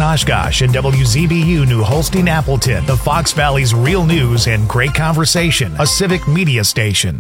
Oshkosh and WZBU New Holstein Appleton, the Fox Valley's real news and great conversation, a civic media station.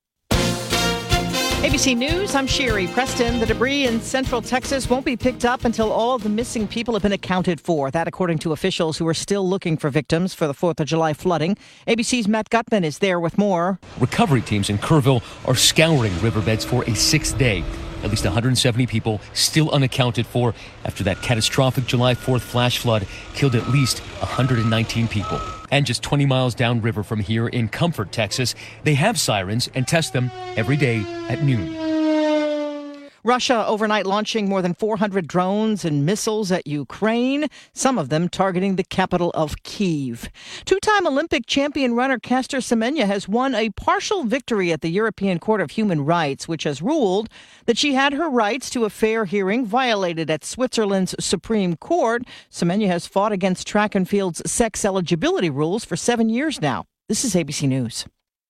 ABC News, I'm Sherry Preston. The debris in central Texas won't be picked up until all of the missing people have been accounted for. That according to officials who are still looking for victims for the 4th of July flooding. ABC's Matt Gutman is there with more. Recovery teams in Kerrville are scouring riverbeds for a 6th day. At least 170 people still unaccounted for after that catastrophic July 4th flash flood killed at least 119 people. And just 20 miles downriver from here in Comfort, Texas, they have sirens and test them every day at noon. Russia overnight launching more than 400 drones and missiles at Ukraine, some of them targeting the capital of Kyiv. Two-time Olympic champion runner Caster Semenya has won a partial victory at the European Court of Human Rights, which has ruled that she had her rights to a fair hearing violated at Switzerland's Supreme Court. Semenya has fought against track and field's sex eligibility rules for 7 years now. This is ABC News.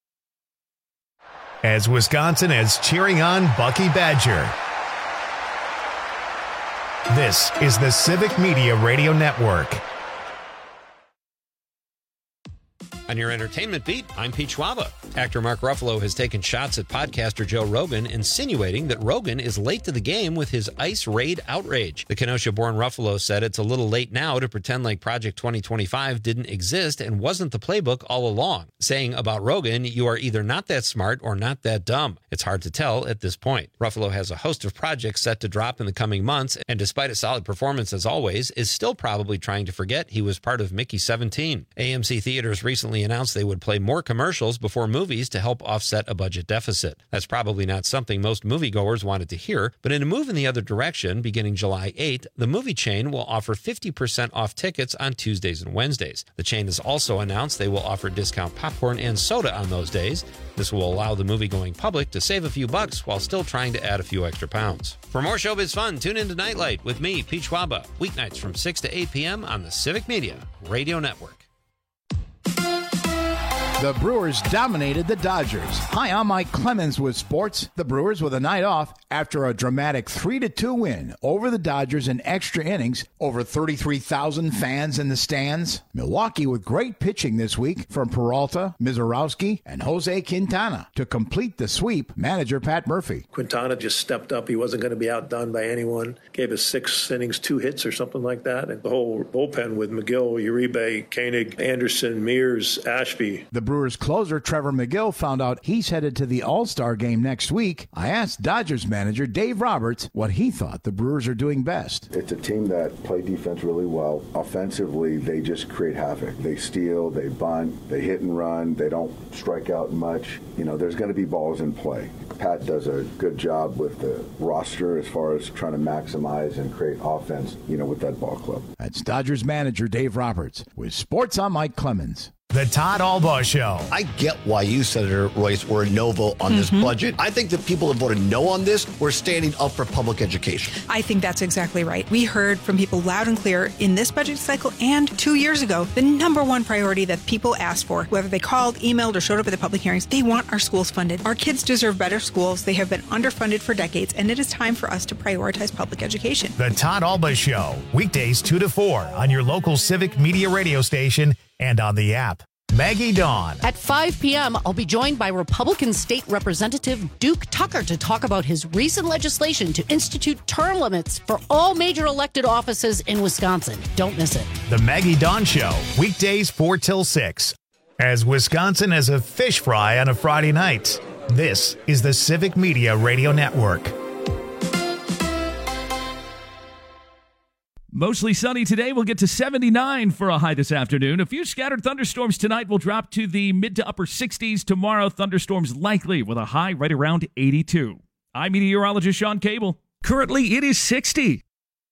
As Wisconsin is cheering on Bucky Badger. This is the Civic Media Radio Network. On your entertainment beat, I'm Pete Schwaba. Actor Mark Ruffalo has taken shots at podcaster Joe Rogan, insinuating that Rogan is late to the game with his ICE raid outrage. The Kenosha-born Ruffalo said it's a little late now to pretend like Project 2025 didn't exist and wasn't the playbook all along, saying about Rogan, you are either not that smart or not that dumb. It's hard to tell at this point. Ruffalo has a host of projects set to drop in the coming months, and despite a solid performance as always, is still probably trying to forget he was part of Mickey 17. AMC Theaters recently announced they would play more commercials before movies to help offset a budget deficit. That's probably not something most moviegoers wanted to hear, but in a move in the other direction, beginning July 8th, the movie chain will offer 50% off tickets on Tuesdays and Wednesdays. The chain has also announced they will offer discount popcorn and soda on those days. This will allow the movie-going public to save a few bucks while still trying to add a few extra pounds. For more showbiz fun, tune into Nightlight with me, Pete Schwaba, weeknights from 6 to 8 p.m. on the Civic Media Radio Network. The Brewers dominated the Dodgers. Hi, I'm Mike Clemens with sports. The Brewers with a night off after a dramatic 3-2 win over the Dodgers in extra innings. Over 33,000 fans in the stands. Milwaukee with great pitching this week from Peralta, Mizorowski, and Jose Quintana. To complete the sweep, manager Pat Murphy. Quintana just stepped up. He wasn't going to be outdone by anyone. Gave us 6 innings, 2 hits or something like that. And the whole bullpen with McGill, Uribe, Koenig, Anderson, Mears, Ashby. The Brewers closer Trevor McGill found out he's headed to the All-Star game next week. I asked Dodgers manager Dave Roberts what he thought the Brewers are doing best. It's a team that play defense really well. Offensively, they just create havoc. They steal, they bunt, they hit and run. They don't strike out much. You know, there's going to be balls in play. Pat does a good job with the roster as far as trying to maximize and create offense, you know, with that ball club. That's Dodgers manager Dave Roberts. With sports, I'm Mike Clemens. The Todd Albaugh Show. I get why you, Senator Royce, were a no vote on this budget. I think the people that voted no on this were standing up for public education. I think that's exactly right. We heard from people loud and clear in this budget cycle and 2 years ago, the number one priority that people asked for, whether they called, emailed, or showed up at the public hearings, they want our schools funded. Our kids deserve better schools. They have been underfunded for decades, and it is time for us to prioritize public education. The Todd Albaugh Show, weekdays 2 to 4 on your local Civic Media radio station and on the app. Maggie Dawn. At 5 p.m., I'll be joined by Republican State Representative Duke Tucker to talk about his recent legislation to institute term limits for all major elected offices in Wisconsin. Don't miss it. The Maggie Dawn Show, weekdays 4 till 6. As Wisconsin is a fish fry on a Friday night, this is the Civic Media Radio Network. Mostly sunny today. We'll get to 79 for a high this afternoon. A few scattered thunderstorms tonight will drop to the mid to upper 60s. Tomorrow, thunderstorms likely with a high right around 82. I'm meteorologist Sean Cable. Currently, it is 60.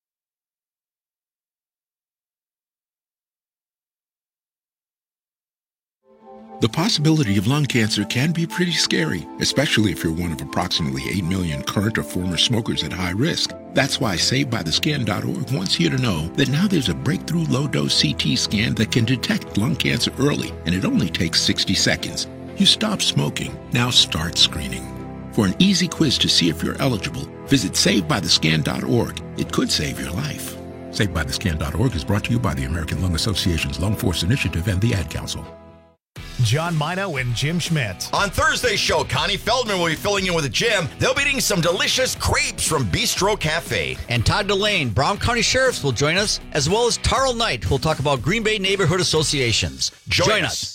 The possibility of lung cancer can be pretty scary, especially if you're one of approximately 8 million current or former smokers at high risk. That's why SaveByTheScan.org wants you to know that now there's a breakthrough low-dose CT scan that can detect lung cancer early, and it only takes 60 seconds. You stop smoking, now start screening. For an easy quiz to see if you're eligible, visit SaveByTheScan.org. It could save your life. SaveByTheScan.org is brought to you by the American Lung Association's Lung Force Initiative and the Ad Council. John Mino and Jim Schmidt. On Thursday's show, Connie Feldman will be filling in with Jim. They'll be eating some delicious crepes from Bistro Cafe. And Todd Delane, Brown County Sheriffs, will join us, as well as Tarl Knight, who will talk about Green Bay neighborhood associations. Join us.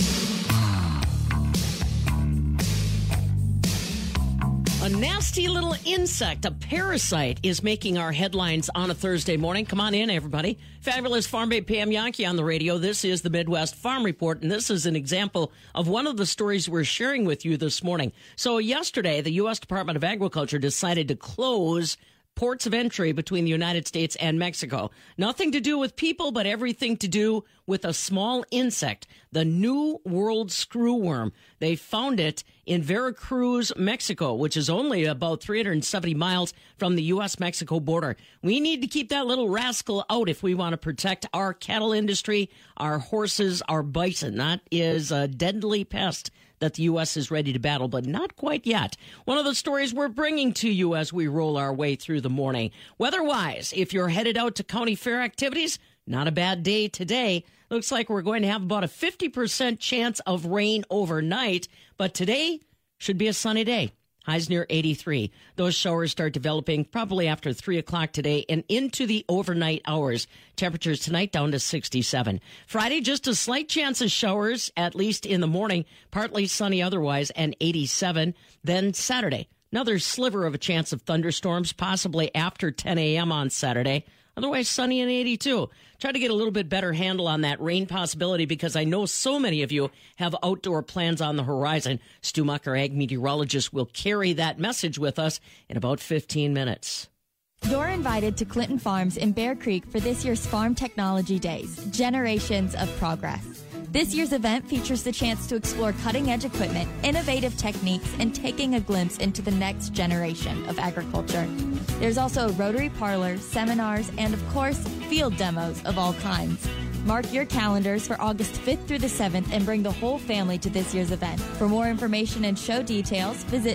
A nasty little insect, a parasite, is making our headlines on a Thursday morning. Come on in, everybody. Fabulous Farm Babe Pam Yankee on the radio. This is the Midwest Farm Report, and this is an example of one of the stories we're sharing with you this morning. So yesterday, the U.S. Department of Agriculture decided to close ports of entry between the United States and Mexico. Nothing to do with people, but everything to do with a small insect, the New World screwworm. They found it in Veracruz, Mexico, which is only about 370 miles from the U.S.-Mexico border. We need to keep that little rascal out if we want to protect our cattle industry, our horses, our bison. That is a deadly pest that the U.S. is ready to battle, but not quite yet. One of the stories we're bringing to you as we roll our way through the morning. Weather-wise, if you're headed out to county fair activities, not a bad day today. Looks like we're going to have about a 50% chance of rain overnight, but today should be a sunny day. Highs near 83. Those showers start developing probably after 3 o'clock today and into the overnight hours. Temperatures tonight down to 67. Friday, just a slight chance of showers, at least in the morning. Partly sunny otherwise, and 87. Then Saturday, another sliver of a chance of thunderstorms, possibly after 10 a.m. on Saturday. Otherwise, sunny and 82. Try to get a little bit better handle on that rain possibility because I know so many of you have outdoor plans on the horizon. Stu Muck, our ag meteorologist, will carry that message with us in about 15 minutes. You're invited to Clinton Farms in Bear Creek for this year's Farm Technology Days, Generations of Progress. This year's event features the chance to explore cutting-edge equipment, innovative techniques, and taking a glimpse into the next generation of agriculture. There's also a rotary parlor, seminars, and of course, field demos of all kinds. Mark your calendars for August 5th through the 7th and bring the whole family to this year's event. For more information and show details, visit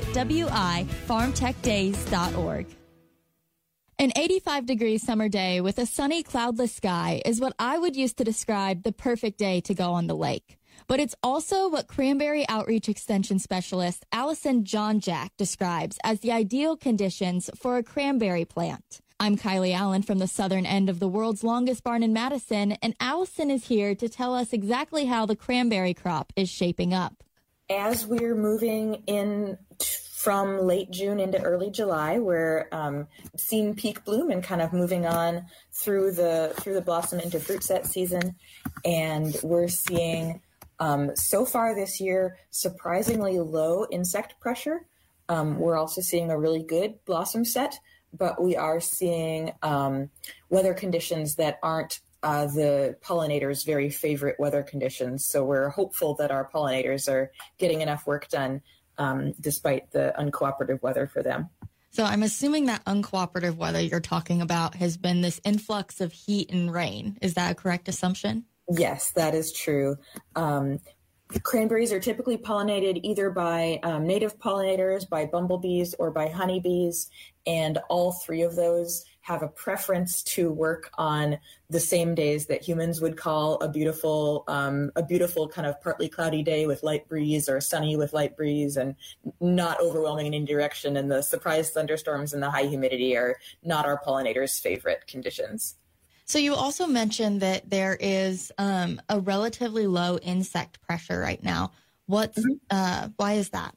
wifarmtechdays.org. An 85-degree summer day with a sunny, cloudless sky is what I would use to describe the perfect day to go on the lake. But it's also what Cranberry Outreach Extension Specialist Allison Johnjack describes as the ideal conditions for a cranberry plant. I'm Kylie Allen from the southern end of the world's longest barn in Madison, and Allison is here to tell us exactly how the cranberry crop is shaping up. As we're moving in from late June into early July, we're seeing peak bloom and kind of moving on through the blossom into fruit set season. And we're seeing so far this year surprisingly low insect pressure. We're also seeing a really good blossom set, but we are seeing weather conditions that aren't the pollinators' very favorite weather conditions. So we're hopeful that our pollinators are getting enough work done despite the uncooperative weather for them. So I'm assuming that uncooperative weather you're talking about has been this influx of heat and rain. Is that a correct assumption? Yes, that is true. Cranberries are typically pollinated either by native pollinators, by bumblebees, or by honeybees, and all three of those have a preference to work on the same days that humans would call a beautiful kind of partly cloudy day with light breeze, or sunny with light breeze, and not overwhelming in any direction. And the surprise thunderstorms and the high humidity are not our pollinators' favorite conditions. So you also mentioned that there is a relatively low insect pressure right now. Why is that?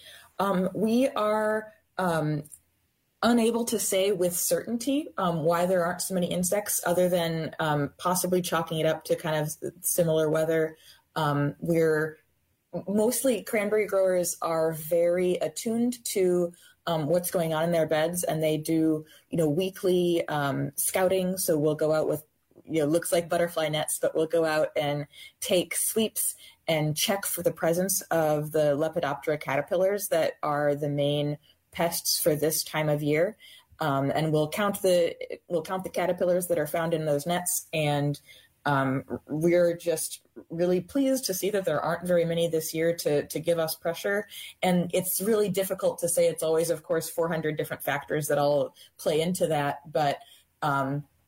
We are unable to say with certainty why there aren't so many insects, other than possibly chalking it up to kind of similar weather. Cranberry growers are very attuned to what's going on in their beds, and they do, weekly scouting. So we'll go out with, looks like butterfly nets, but we'll go out and take sweeps and check for the presence of the Lepidoptera caterpillars that are the main pests for this time of year. And we'll count the caterpillars that are found in those nets. And we're just really pleased to see that there aren't very many this year to give us pressure. And it's really difficult to say. It's always, of course, 400 different factors that all play into that. But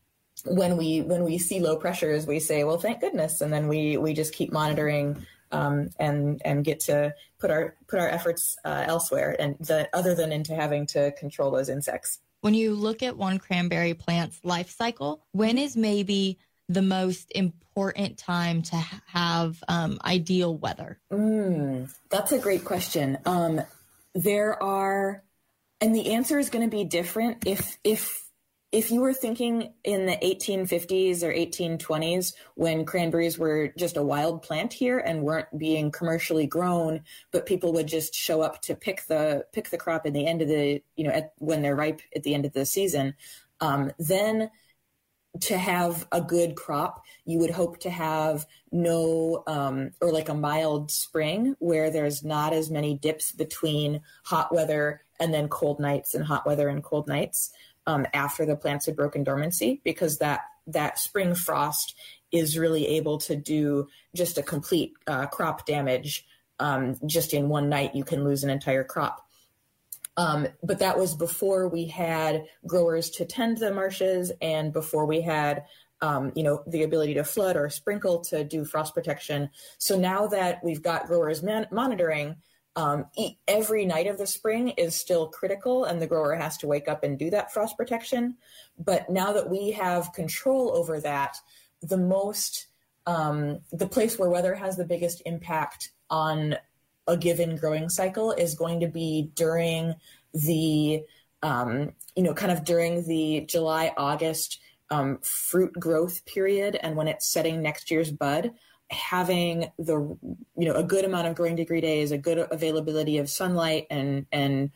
when we see low pressures, we say, well, thank goodness. And then we just keep monitoring and get to put our efforts elsewhere, and other than into having to control those insects. When you look at one cranberry plant's life cycle, when is maybe the most important time to have ideal weather? That's a great question. There are, and the answer is going to be different. If you were thinking in the 1850s or 1820s, when cranberries were just a wild plant here and weren't being commercially grown, but people would just show up to pick the crop at the end of the, when they're ripe at the end of the season, then to have a good crop, you would hope to have or like a mild spring where there's not as many dips between hot weather and then cold nights and hot weather and cold nights. After the plants had broken dormancy, because that spring frost is really able to do just a complete crop damage. Just in one night, you can lose an entire crop. But that was before we had growers to tend the marshes and before we had the ability to flood or sprinkle to do frost protection. So now that we've got growers monitoring, every night of the spring is still critical, and the grower has to wake up and do that frost protection. But now that we have control over that, the place where weather has the biggest impact on a given growing cycle is going to be during the, during the July, August fruit growth period, and when it's setting next year's bud. Having a good amount of growing degree days, a good availability of sunlight and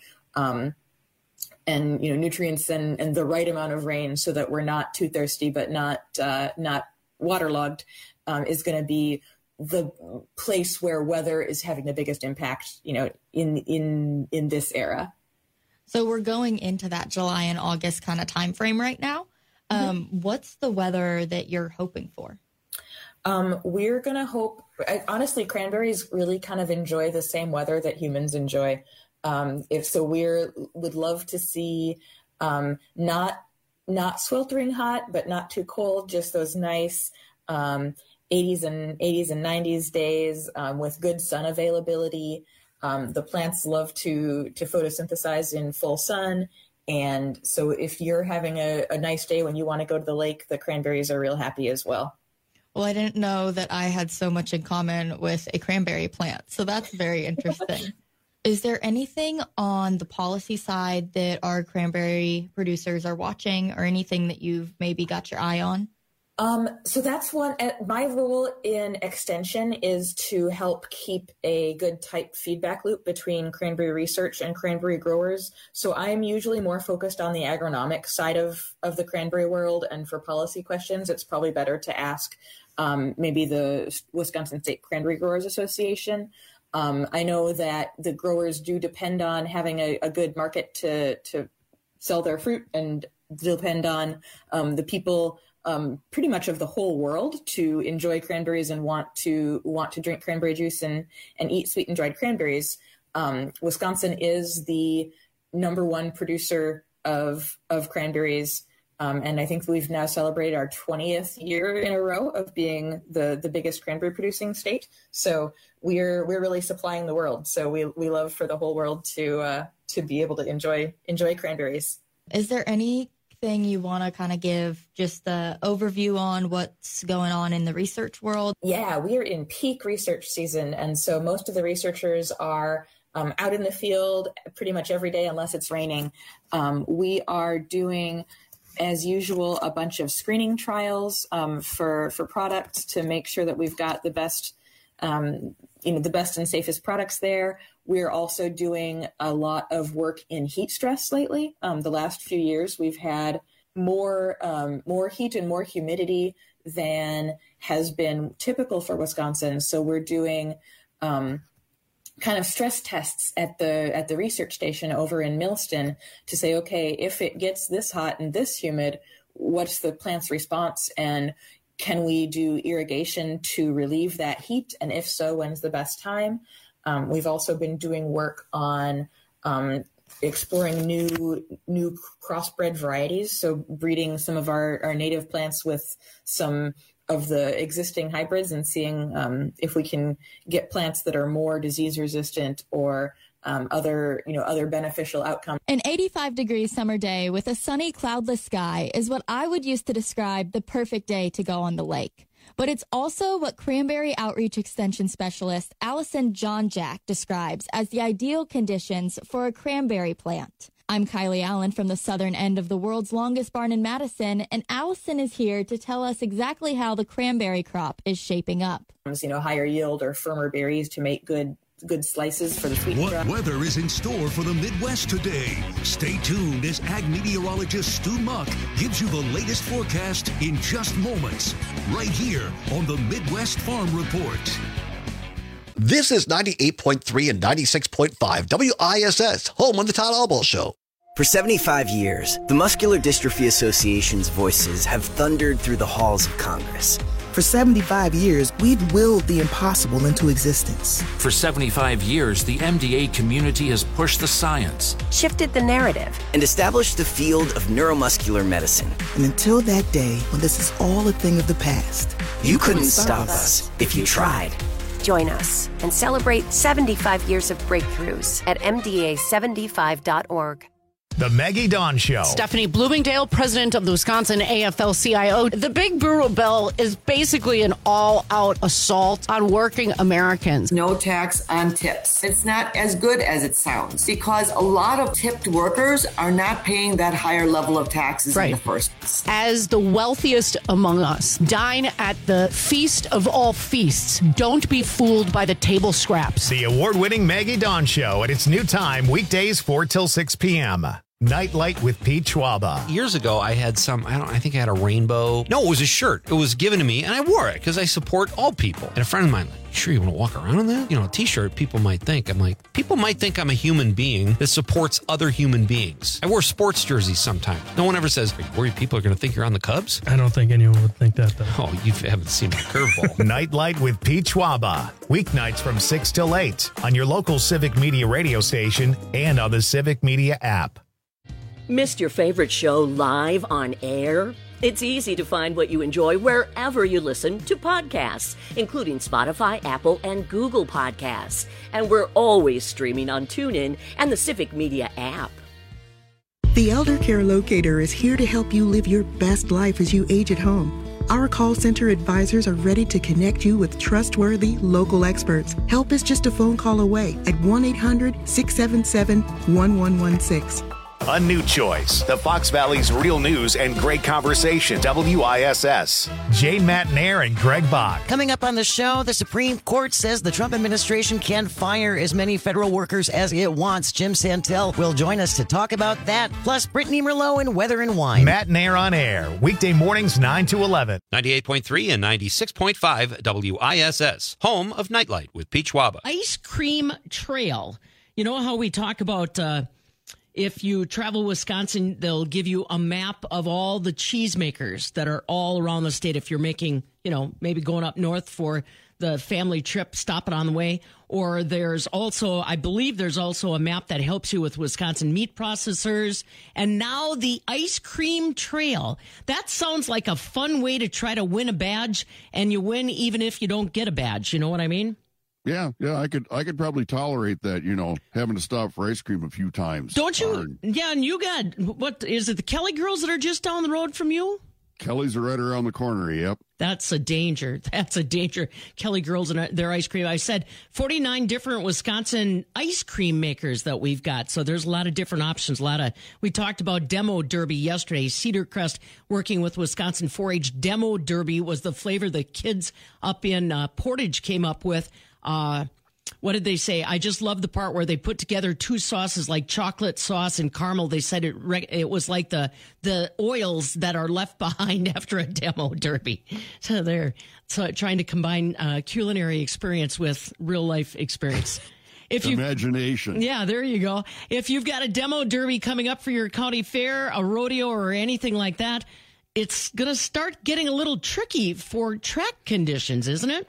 nutrients and the right amount of rain so that we're not too thirsty but not waterlogged is going to be the place where weather is having the biggest impact, in this era. So we're going into that July and August kind of time frame right now. What's the weather that you're hoping for? We're going to hope, honestly, cranberries really kind of enjoy the same weather that humans enjoy. Would love to see, not sweltering hot, but not too cold, just those nice, 80s and 90s days, with good sun availability. The plants love to photosynthesize in full sun. And so if you're having a nice day when you want to go to the lake, the cranberries are real happy as well. Well, I didn't know that I had so much in common with a cranberry plant, so that's very interesting. Is there anything on the policy side that our cranberry producers are watching, or anything that you've maybe got your eye on? So that's one. My role in extension is to help keep a good tight feedback loop between cranberry research and cranberry growers. So I'm usually more focused on the agronomic side of the cranberry world, and for policy questions, it's probably better to ask maybe the Wisconsin State Cranberry Growers Association. I know that the growers do depend on having a good market to sell their fruit, and depend on the people pretty much of the whole world to enjoy cranberries and want to drink cranberry juice and eat sweetened dried cranberries. Wisconsin is the #1 producer of cranberries. And I think we've now celebrated our 20th year in a row of being the biggest cranberry producing state. So we're really supplying the world. So we love for the whole world to be able to enjoy cranberries. Is there anything you want to kind of give just the overview on what's going on in the research world? Yeah, we are in peak research season. And so most of the researchers are out in the field pretty much every day unless it's raining. We are doing, as usual, a bunch of screening trials for products to make sure that we've got the best, the best and safest products there. We're also doing a lot of work in heat stress lately. The last few years, we've had more heat and more humidity than has been typical for Wisconsin. So we're doing kind of stress tests at the research station over in Millston to say, okay, if it gets this hot and this humid, what's the plant's response, and can we do irrigation to relieve that heat? And if so, when's the best time? We've also been doing work on exploring new crossbred varieties. So breeding some of our native plants with some of the existing hybrids and seeing if we can get plants that are more disease resistant or other beneficial outcomes. An 85-degree summer day with a sunny, cloudless sky is what I would use to describe the perfect day to go on the lake. But it's also what Cranberry Outreach Extension Specialist Allison Johnjack describes as the ideal conditions for a cranberry plant. I'm Kylie Allen from the southern end of the world's longest barn in Madison, and Allison is here to tell us exactly how the cranberry crop is shaping up. Higher yield or firmer berries to make good slices for the sweet What crop. weather is in store for the Midwest today? Stay tuned as ag meteorologist Stu Muck gives you the latest forecast in just moments, right here on the Midwest Farm Report. This is 98.3 and 96.5 WISS, home of the Todd Albaugh Show. For 75 years, the Muscular Dystrophy Association's voices have thundered through the halls of Congress. For 75 years, we've willed the impossible into existence. For 75 years, the MDA community has pushed the science, shifted the narrative, and established the field of neuromuscular medicine. And until that day, when this is all a thing of the past, you couldn't stop us if you tried. Join us and celebrate 75 years of breakthroughs at MDA75.org. The Maggie Dawn Show. Stephanie Bloomingdale, president of the Wisconsin AFL-CIO. The Big Brewer Bill is basically an all-out assault on working Americans. No tax on tips. It's not as good as it sounds because a lot of tipped workers are not paying that higher level of taxes in the first place. As the wealthiest among us, dine at the feast of all feasts. Don't be fooled by the table scraps. The award-winning Maggie Dawn Show at its new time, weekdays 4 till 6 p.m. Nightlight with Pete Schwaba. Years ago, I had I think I had a rainbow. No, it was a shirt. It was given to me, and I wore it because I support all people. And a friend of mine, sure you want to walk around in that? A t-shirt, people might think. People might think I'm a human being that supports other human beings. I wear sports jerseys sometimes. No one ever says, are you worried people are going to think you're on the Cubs? I don't think anyone would think that, though. Oh, you haven't seen my curveball. Nightlight with Pete Schwaba. Weeknights from 6 till 8 on your local Civic Media radio station and on the Civic Media app. Missed your favorite show live on air? It's easy to find what you enjoy wherever you listen to podcasts, including Spotify, Apple, and Google Podcasts. And we're always streaming on TuneIn and the Civic Media app. The Elder Care Locator is here to help you live your best life as you age at home. Our call center advisors are ready to connect you with trustworthy local experts. Help is just a phone call away at 1-800-677-1116. A new choice. The Fox Valley's real news and great conversation. WISS. Jane Matnair and Greg Bach. Coming up on the show, the Supreme Court says the Trump administration can fire as many federal workers as it wants. Jim Santel will join us to talk about that. Plus, Brittany Merlot and Weather and Wine. Matnair on air. Weekday mornings 9 to 11. 98.3 and 96.5 WISS. Home of Nightlight with Pete Schwaba. Ice Cream Trail. You know how we talk about... if you travel Wisconsin, they'll give you a map of all the cheesemakers that are all around the state. If you're making, maybe going up north for the family trip, stop it on the way. Or there's also, I believe there's also a map that helps you with Wisconsin meat processors. And now the Ice Cream Trail. That sounds like a fun way to try to win a badge, and you win even if you don't get a badge. You know what I mean? Yeah, I could probably tolerate that, having to stop for ice cream a few times. Don't you? Yeah, and you got, what, is it the Kelly girls that are just down the road from you? Kelly's are right around the corner, yep. That's a danger. Kelly girls and their ice cream. I said 49 different Wisconsin ice cream makers that we've got. So there's a lot of different options. We talked about Demo Derby yesterday. Cedar Crest working with Wisconsin 4-H. Demo Derby was the flavor the kids up in Portage came up with. What did they say? I just love the part where they put together two sauces like chocolate sauce and caramel. They said it was like the oils that are left behind after a Demo Derby. So they're trying to combine culinary experience with real life experience. Imagination. Yeah, there you go. If you've got a Demo Derby coming up for your county fair, a rodeo, or anything like that, it's going to start getting a little tricky for track conditions, isn't it?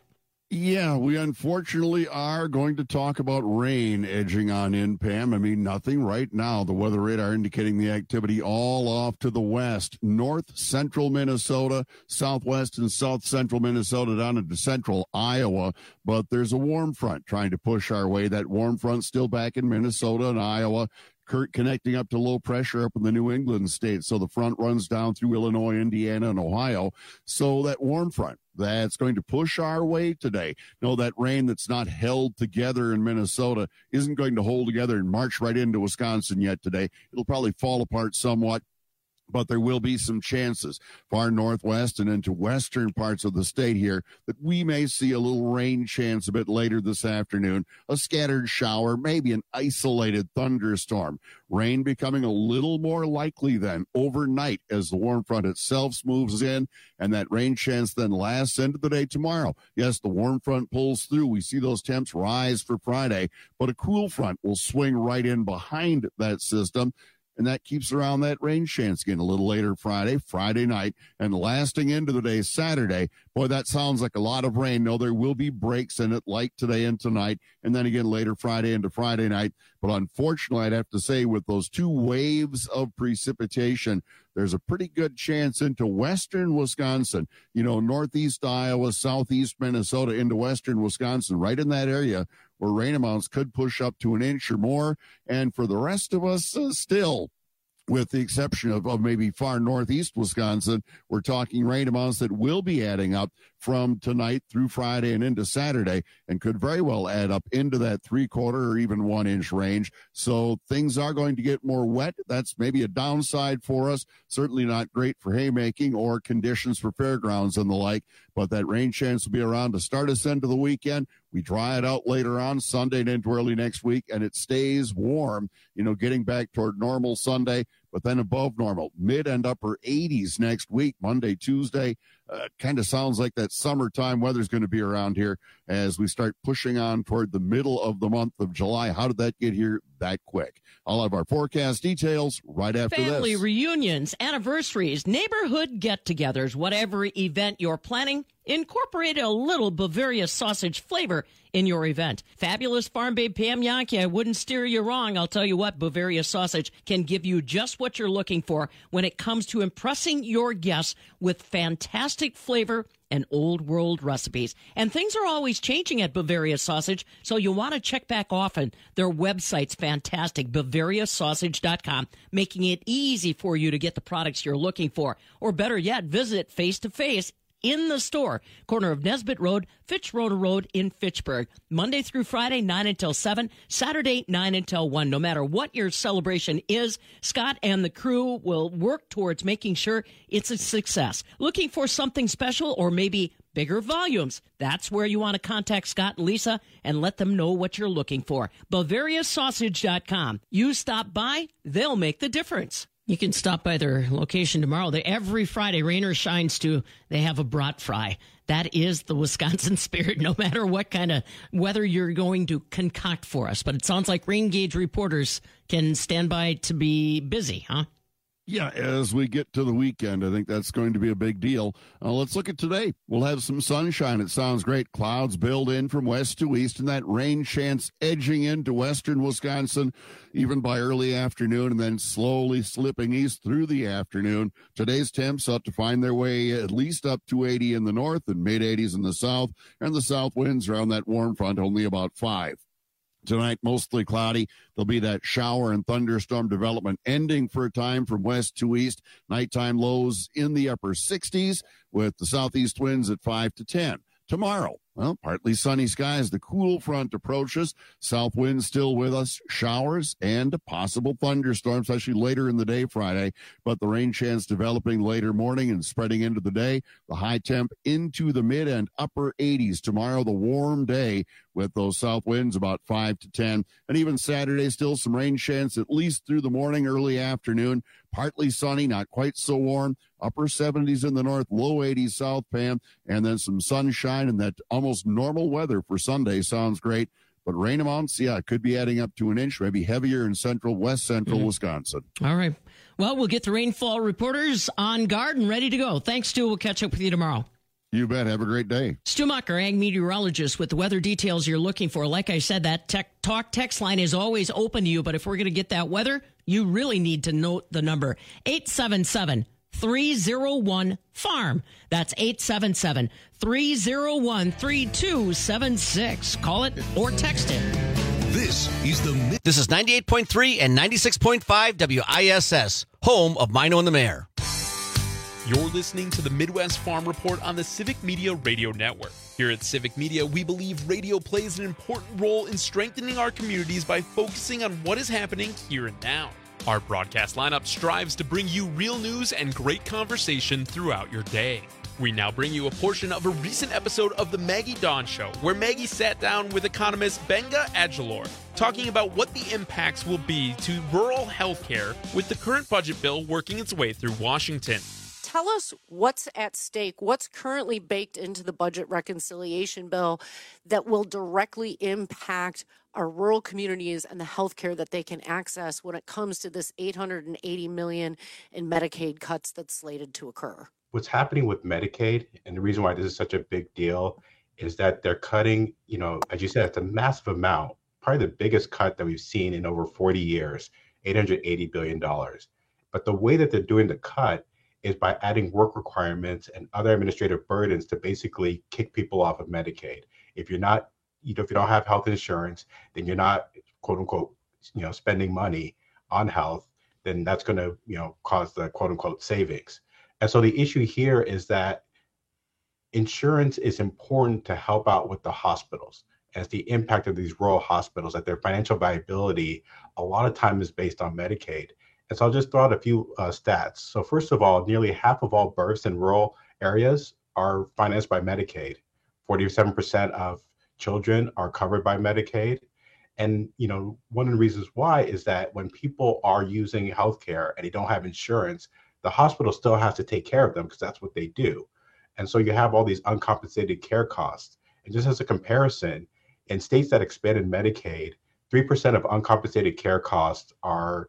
Yeah, we unfortunately are going to talk about rain edging on in, Pam. I mean, nothing right now. The weather radar indicating the activity all off to the west, north central Minnesota, southwest and south central Minnesota down into central Iowa. But there's a warm front trying to push our way. That warm front still back in Minnesota and Iowa, connecting up to low pressure up in the New England states. So the front runs down through Illinois, Indiana, and Ohio. So that warm front, that's going to push our way today. No, that rain that's not held together in Minnesota isn't going to hold together and march right into Wisconsin yet today. It'll probably fall apart somewhat, but there will be some chances far northwest and into western parts of the state here that we may see a little rain chance a bit later this afternoon, a scattered shower, maybe an isolated thunderstorm. Rain becoming a little more likely then overnight as the warm front itself moves in, and that rain chance then lasts into the day tomorrow. Yes, the warm front pulls through. We see those temps rise for Friday, but a cool front will swing right in behind that system, and that keeps around that rain chance again a little later Friday night, and lasting into the day Saturday. Boy, that sounds like a lot of rain. No, there will be breaks in it like today and tonight, and then again later Friday into Friday night. But unfortunately, I'd have to say with those two waves of precipitation, there's a pretty good chance into western Wisconsin, northeast Iowa, southeast Minnesota into western Wisconsin, right in that area where rain amounts could push up to an inch or more. And for the rest of us, still, with the exception of maybe far northeast Wisconsin, we're talking rain amounts that will be adding up from tonight through Friday and into Saturday, and could very well add up into that 3/4 or even 1 inch range. So things are going to get more wet. That's maybe a downside for us. Certainly not great for haymaking or conditions for fairgrounds and the like, but that rain chance will be around to start us into the weekend. We dry it out later on Sunday and into early next week, and it stays warm, getting back toward normal Sunday, but then above normal, mid and upper 80s next week, Monday, Tuesday. Kind of sounds like that summertime weather's going to be around here as we start pushing on toward the middle of the month of July. How did that get here that quick? I'll have our forecast details right after this. Family reunions, anniversaries, neighborhood get-togethers, whatever event you're planning, incorporate a little Bavaria sausage flavor in your event. Fabulous Farm Babe Pam Yankee, I wouldn't steer you wrong. I'll tell you what, Bavaria sausage can give you just what you're looking for when it comes to impressing your guests with fantastic flavor and old world recipes. And things are always changing at Bavaria Sausage, so you'll want to check back often. Their website's fantastic, BavariaSausage.com, making it easy for you to get the products you're looking for. Or better yet, visit face-to-face in the store, corner of Nesbitt Road, Fitzroy Road in Fitchburg. Monday through Friday, 9 until 7, Saturday, 9 until 1. No matter what your celebration is, Scott and the crew will work towards making sure it's a success. Looking for something special or maybe bigger volumes? That's where you want to contact Scott and Lisa and let them know what you're looking for. BavariaSausage.com. You stop by, they'll make the difference. You can stop by their location tomorrow. Every Friday, rain or shines too, they have a brat fry. That is the Wisconsin spirit, no matter what kind of weather you're going to concoct for us. But it sounds like rain gauge reporters can stand by to be busy, huh? Yeah, as we get to the weekend, I think that's going to be a big deal. Let's look at today. We'll have some sunshine. It sounds great. Clouds build in from west to east, and that rain chance edging into western Wisconsin even by early afternoon, and then slowly slipping east through the afternoon. Today's temps ought to find their way at least up to 80 in the north and mid-80s in the south, and the south winds around that warm front only about 5. Tonight, mostly cloudy. There'll be that shower and thunderstorm development ending for a time from west to east. Nighttime lows in the upper 60s with the southeast winds at 5 to 10. Tomorrow, well, partly sunny skies. The cool front approaches. South winds still with us. Showers and possible thunderstorms, especially later in the day Friday. But the rain chance developing later morning and spreading into the day. The high temp into the mid and upper 80s. Tomorrow, the warm day with those south winds about 5 to 10. And even Saturday, still some rain chance at least through the morning, early afternoon. Partly sunny, not quite so warm. Upper 70s in the north, low 80s south, Pam. And then some sunshine and that almost normal weather for Sunday. Sounds great. But rain amounts, yeah, could be adding up to an inch, maybe heavier in west central Wisconsin. All right. Well, we'll get the rainfall reporters on guard and ready to go. Thanks, Stu. We'll catch up with you tomorrow. You bet. Have a great day. Stu Muck, our ag meteorologist, with the weather details you're looking for. Like I said, that talk text line is always open to you, but if we're going to get that weather, you really need to note the number 877-301-FARM. That's 877-301-3276. Call it or text it. This is 98.3 and 96.5 WISS, home of Mino and the Mayor. You're listening to the Midwest Farm Report on the Civic Media Radio Network. Here at Civic Media, we believe radio plays an important role in strengthening our communities by focusing on what is happening here and now. Our broadcast lineup strives to bring you real news and great conversation throughout your day. We now bring you a portion of a recent episode of The Maggie Dawn Show, where Maggie sat down with economist Benga Ajalor, talking about what the impacts will be to rural health care with the current budget bill working its way through Washington. Tell us what's at stake, what's currently baked into the budget reconciliation bill that will directly impact our rural communities and the health care that they can access when it comes to this $880 million in Medicaid cuts that's slated to occur. What's happening with Medicaid, and the reason why this is such a big deal, is that they're cutting, as you said, it's a massive amount, probably the biggest cut that we've seen in over 40 years, $880 billion. But the way that they're doing the cut is by adding work requirements and other administrative burdens to basically kick people off of Medicaid. If you're not, if you don't have health insurance, then you're not, quote unquote, spending money on health, then that's going to, cause the quote unquote savings. And so the issue here is that insurance is important to help out with the hospitals, as the impact of these rural hospitals, that their financial viability a lot of time is based on Medicaid. And so I'll just throw out a few stats. So first of all, nearly half of all births in rural areas are financed by Medicaid. 47% of children are covered by Medicaid. And, one of the reasons why is that when people are using healthcare and they don't have insurance, the hospital still has to take care of them because that's what they do. And so you have all these uncompensated care costs. And just as a comparison, in states that expanded Medicaid, 3% of uncompensated care costs are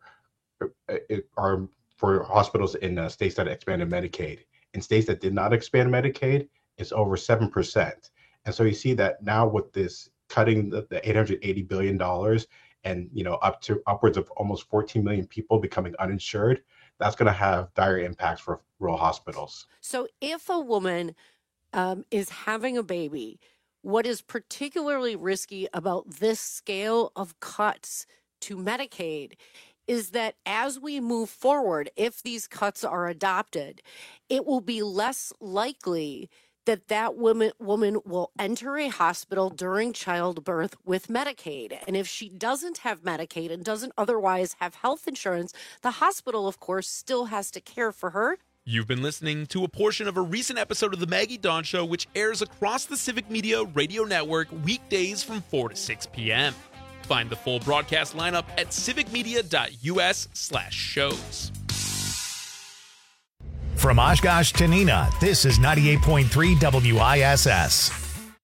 for hospitals in states that expanded Medicaid. In states that did not expand Medicaid, it's over 7%. And so you see that now with this cutting the $880 billion and upwards of almost 14 million people becoming uninsured, that's going to have dire impacts for rural hospitals. So if a woman is having a baby, what is particularly risky about this scale of cuts to Medicaid is that as we move forward, if these cuts are adopted, it will be less likely that woman will enter a hospital during childbirth with Medicaid. And if she doesn't have Medicaid and doesn't otherwise have health insurance, the hospital, of course, still has to care for her. You've been listening to a portion of a recent episode of The Maggie Dawn Show, which airs across the Civic Media Radio Network weekdays from 4 to 6 p.m. Find the full broadcast lineup at civicmedia.us/shows. From Oshkosh to Neenah, this is 98.3 WISS.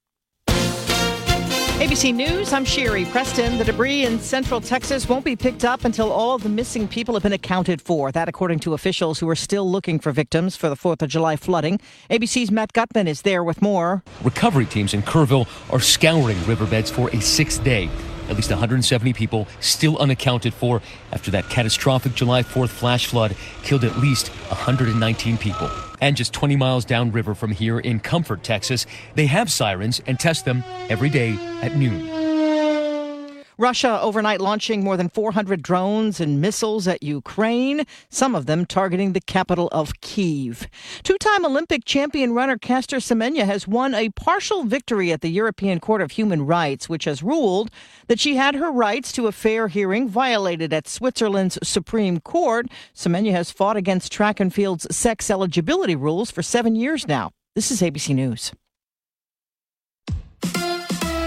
ABC News, I'm Sherry Preston. The debris in central Texas won't be picked up until all of the missing people have been accounted for. That according to officials who are still looking for victims for the 4th of July flooding. ABC's Matt Gutman is there with more. Recovery teams in Kerrville are scouring riverbeds for a 6th day. At least 170 people still unaccounted for after that catastrophic July 4th flash flood killed at least 119 people. And just 20 miles downriver from here in Comfort, Texas, they have sirens and test them every day at noon. Russia overnight launching more than 400 drones and missiles at Ukraine, some of them targeting the capital of Kyiv. Two-time Olympic champion runner Caster Semenya has won a partial victory at the European Court of Human Rights, which has ruled that she had her rights to a fair hearing violated at Switzerland's Supreme Court. Semenya has fought against track and field's sex eligibility rules for 7 years now. This is ABC News.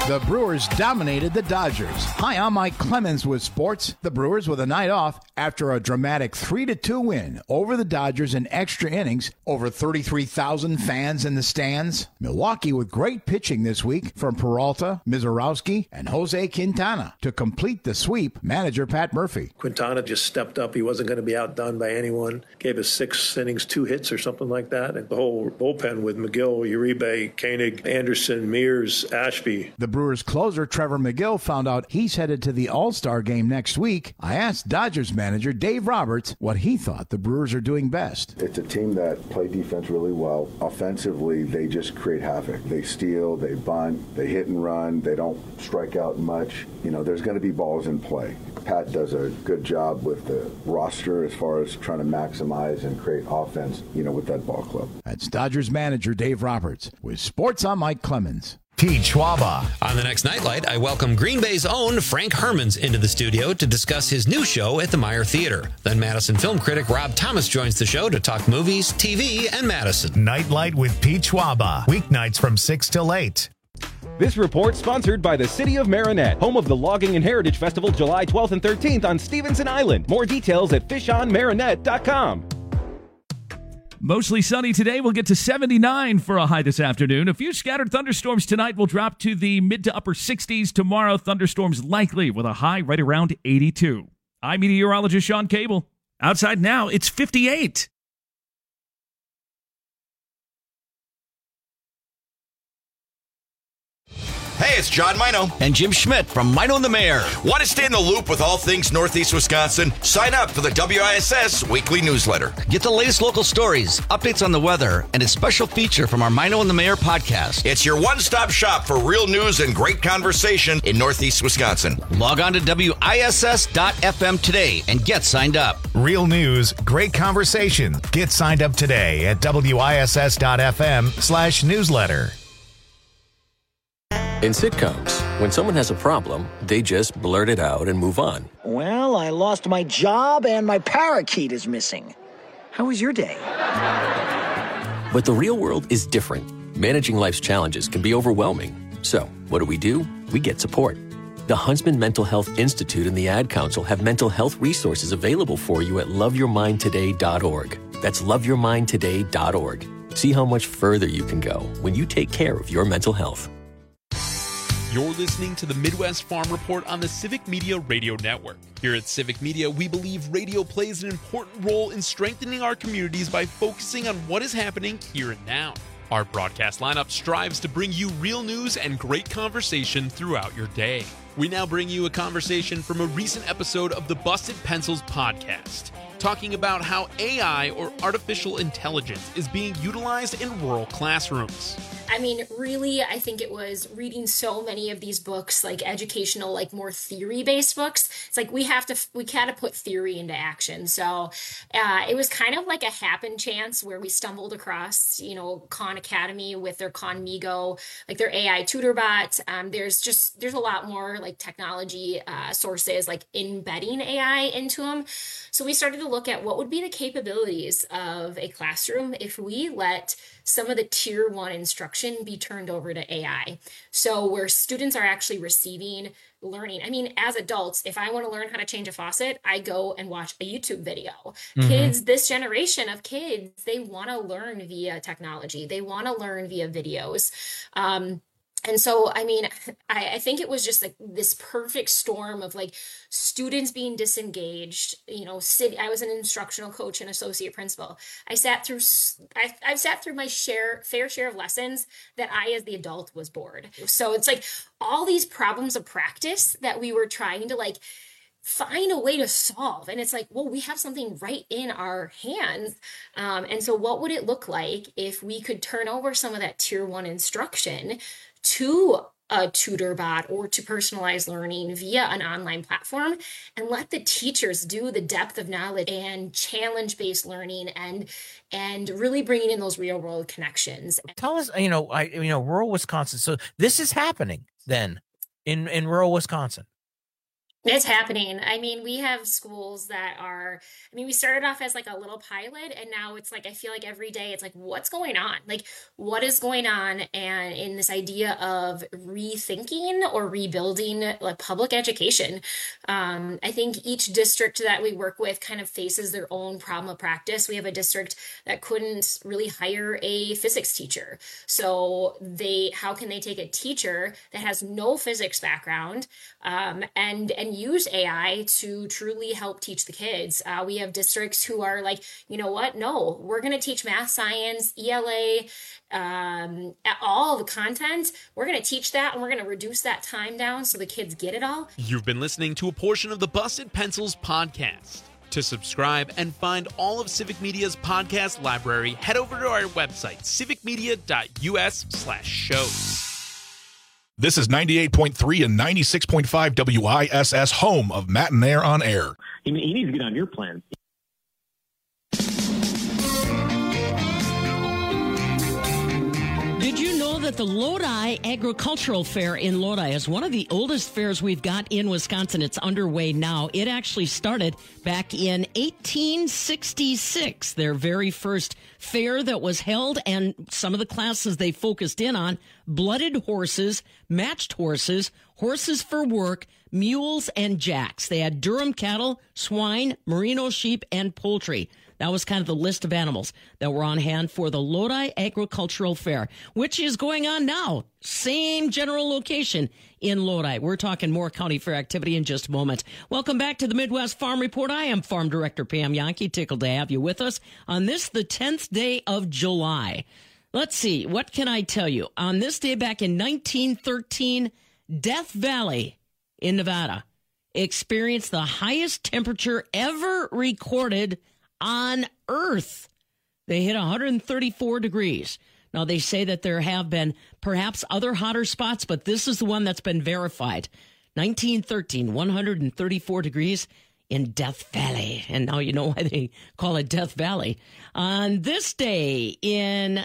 The Brewers dominated the Dodgers. Hi, I'm Mike Clemens with sports. The Brewers with a night off after a dramatic 3-2 win over the Dodgers in extra innings. Over 33,000 fans in the stands. Milwaukee with great pitching this week from Peralta, Mizorowski, and Jose Quintana. To complete the sweep, manager Pat Murphy. Quintana just stepped up. He wasn't going to be outdone by anyone. Gave us 6 innings, 2 hits or something like that. And the whole bullpen with McGill, Uribe, Koenig, Anderson, Mears, Ashby. The Brewers closer Trevor McGill found out he's headed to the All-Star game next week. I asked Dodgers manager Dave Roberts what he thought the Brewers are doing best. It's a team that play defense really well. Offensively, they just create havoc. They steal, they bunt, they hit and run. They don't strike out much. You know, there's going to be balls in play. Pat does a good job with the roster as far as trying to maximize and create offense, you know, with that ball club. That's Dodgers manager Dave Roberts. With sports, I'm Mike Clemens. Pete Schwaba. On the next Nightlight, I welcome Green Bay's own Frank Hermans into the studio to discuss his new show at the Meyer Theater. Then Madison film critic Rob Thomas joins the show to talk movies, TV, and Madison. Nightlight with Pete Schwaba. Weeknights from 6 till 8. This report sponsored by the City of Marinette, home of the Logging and Heritage Festival July 12th and 13th on Stevenson Island. More details at fishonmarinette.com. Mostly sunny today. We'll get to 79 for a high this afternoon. A few scattered thunderstorms tonight will drop to the mid to upper 60s. Tomorrow, thunderstorms likely with a high right around 82. I'm meteorologist Sean Cable. Outside now, it's 58. Hey, it's John Mino. And Jim Schmidt from Mino and the Mayor. Want to stay in the loop with all things Northeast Wisconsin? Sign up for the WISS weekly newsletter. Get the latest local stories, updates on the weather, and a special feature from our Mino and the Mayor podcast. It's your one-stop shop for real news and great conversation in Northeast Wisconsin. Log on to WISS.FM today and get signed up. Real news, great conversation. Get signed up today at WISS.FM/newsletter. In sitcoms, when someone has a problem, they just blurt it out and move on. Well, I lost my job and my parakeet is missing. How was your day? But the real world is different. Managing life's challenges can be overwhelming. So, what do? We get support. The Huntsman Mental Health Institute and the Ad Council have mental health resources available for you at loveyourmindtoday.org. That's loveyourmindtoday.org. See how much further you can go when you take care of your mental health. You're listening to the Midwest Farm Report on the Civic Media Radio Network. Here at Civic Media, we believe radio plays an important role in strengthening our communities by focusing on what is happening here and now. Our broadcast lineup strives to bring you real news and great conversation throughout your day. We now bring you a conversation from a recent episode of the Busted Pencils podcast, talking about how AI, or artificial intelligence, is being utilized in rural classrooms. I mean, really, I think it was reading so many of these books, like educational, like more theory-based books. It's like we kind of put theory into action. So it was kind of like a happen chance where we stumbled across, Khan Academy with their Khanmigo, like their AI tutor bot. There's a lot more like technology sources like embedding AI into them. So we started to look at what would be the capabilities of a classroom if we let some of the tier 1 instruction be turned over to AI. So where students are actually receiving learning. I mean, as adults, if I want to learn how to change a faucet, I go and watch a YouTube video. Mm-hmm. Kids, this generation of kids, they want to learn via technology. They want to learn via videos. And so, I mean, I think it was just like this perfect storm of like students being disengaged. I was an instructional coach and associate principal. I've sat through my fair share of lessons that I, as the adult, was bored. So it's like all these problems of practice that we were trying to like find a way to solve. And it's like, well, we have something right in our hands. And so what would it look like if we could turn over some of that tier 1 instruction to a tutor bot or to personalized learning via an online platform and let the teachers do the depth of knowledge and challenge-based learning and really bringing in those real world connections. Tell us, rural Wisconsin. So this is happening then in rural Wisconsin. It's happening. I mean, we have schools that are, we started off as like a little pilot, and now it's like, I feel like every day it's like, what's going on? Like, what is going on? And in this idea of rethinking or rebuilding like public education, I think each district that we work with kind of faces their own problem of practice. We have a district that couldn't really hire a physics teacher. So how can they take a teacher that has no physics background, and use AI to truly help teach the kids? We have districts who are like, you know what? No, we're going to teach math, science, ELA, all the content. We're going to teach that, and we're going to reduce that time down so the kids get it all. You've been listening to a portion of the Busted Pencils podcast. To subscribe and find all of Civic Media's podcast library, head over to our website, civicmedia.us/shows. This is 98.3 and 96.5 WISS, home of Matt and Air on Air. He needs to get on your plan. Did you know that the Lodi Agricultural Fair in Lodi is one of the oldest fairs we've got in Wisconsin? It's underway now. It actually started back in 1866, their very first fair that was held, and some of the classes they focused in on: blooded horses, matched horses, horses for work, mules, and jacks. They had Durham cattle, swine, merino sheep, and poultry. That was kind of the list of animals that were on hand for the Lodi Agricultural Fair, which is going on now. Same general location in Lodi. We're talking more county fair activity in just a moment. Welcome back to the Midwest Farm Report. I am Farm Director Pam Yankee. Tickled to have you with us on this, the 10th day of July. Let's see. What can I tell you? On this day back in 1913, Death Valley in Nevada experienced the highest temperature ever recorded on Earth. They hit 134 degrees. Now, they say that there have been perhaps other hotter spots, but this is the one that's been verified. 1913, 134 degrees in Death Valley. And now you know why they call it Death Valley. On this day in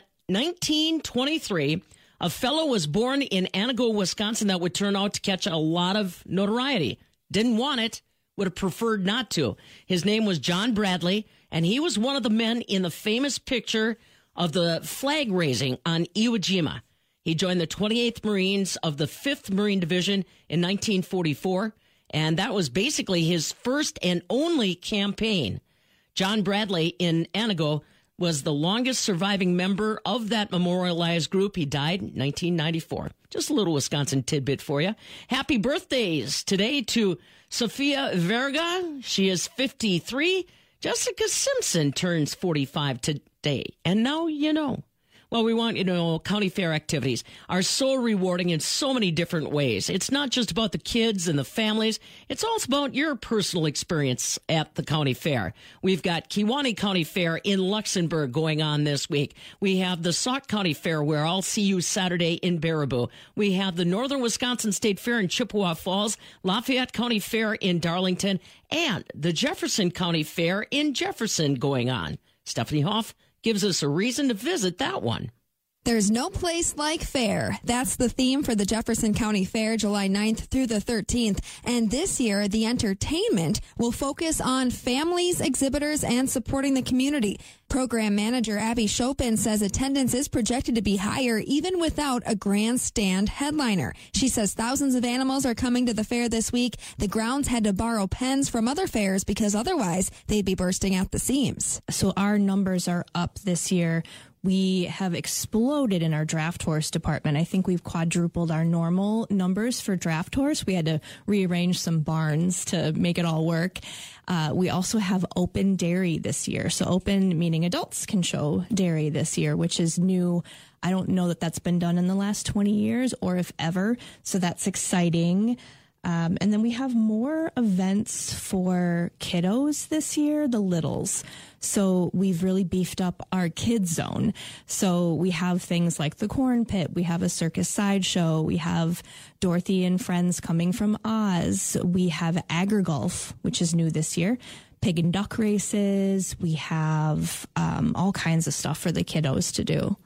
1923, a fellow was born in Anago, Wisconsin that would turn out to catch a lot of notoriety. Didn't want it, would have preferred not to. His name was John Bradley, and he was one of the men in the famous picture of the flag raising on Iwo Jima. He joined the 28th Marines of the 5th Marine Division in 1944, and that was basically his first and only campaign. John Bradley in Anago was the longest surviving member of that memorialized group. He died in 1994. Just a little Wisconsin tidbit for you. Happy birthdays today to Sophia Verga. She is 53. Jessica Simpson turns 45 today. And now you know. Well, we want you to know county fair activities are so rewarding in so many different ways. It's not just about the kids and the families. It's also about your personal experience at the county fair. We've got Kewaunee County Fair in Luxembourg going on this week. We have the Sauk County Fair, where I'll see you Saturday in Baraboo. We have the Northern Wisconsin State Fair in Chippewa Falls, Lafayette County Fair in Darlington, and the Jefferson County Fair in Jefferson going on. Stephanie Hoff gives us a reason to visit that one. There's no place like fair. That's the theme for the Jefferson County Fair, July 9th through the 13th. And this year, the entertainment will focus on families, exhibitors, and supporting the community. Program manager Abby Chopin says attendance is projected to be higher even without a grandstand headliner. She says thousands of animals are coming to the fair this week. The grounds had to borrow pens from other fairs because otherwise they'd be bursting at the seams. So our numbers are up this year. We have exploded in our draft horse department. I think we've quadrupled our normal numbers for draft horse. We had to rearrange some barns to make it all work. We also have open dairy this year. So open meaning adults can show dairy this year, which is new. I don't know that that's been done in the last 20 years or if ever. So that's exciting. And then we have more events for kiddos this year, the littles. So we've really beefed up our kids zone. So we have things like the corn pit. We have a circus sideshow. We have Dorothy and Friends coming from Oz. We have AgriGolf, which is new this year. Pig and duck races. We have all kinds of stuff for the kiddos to do.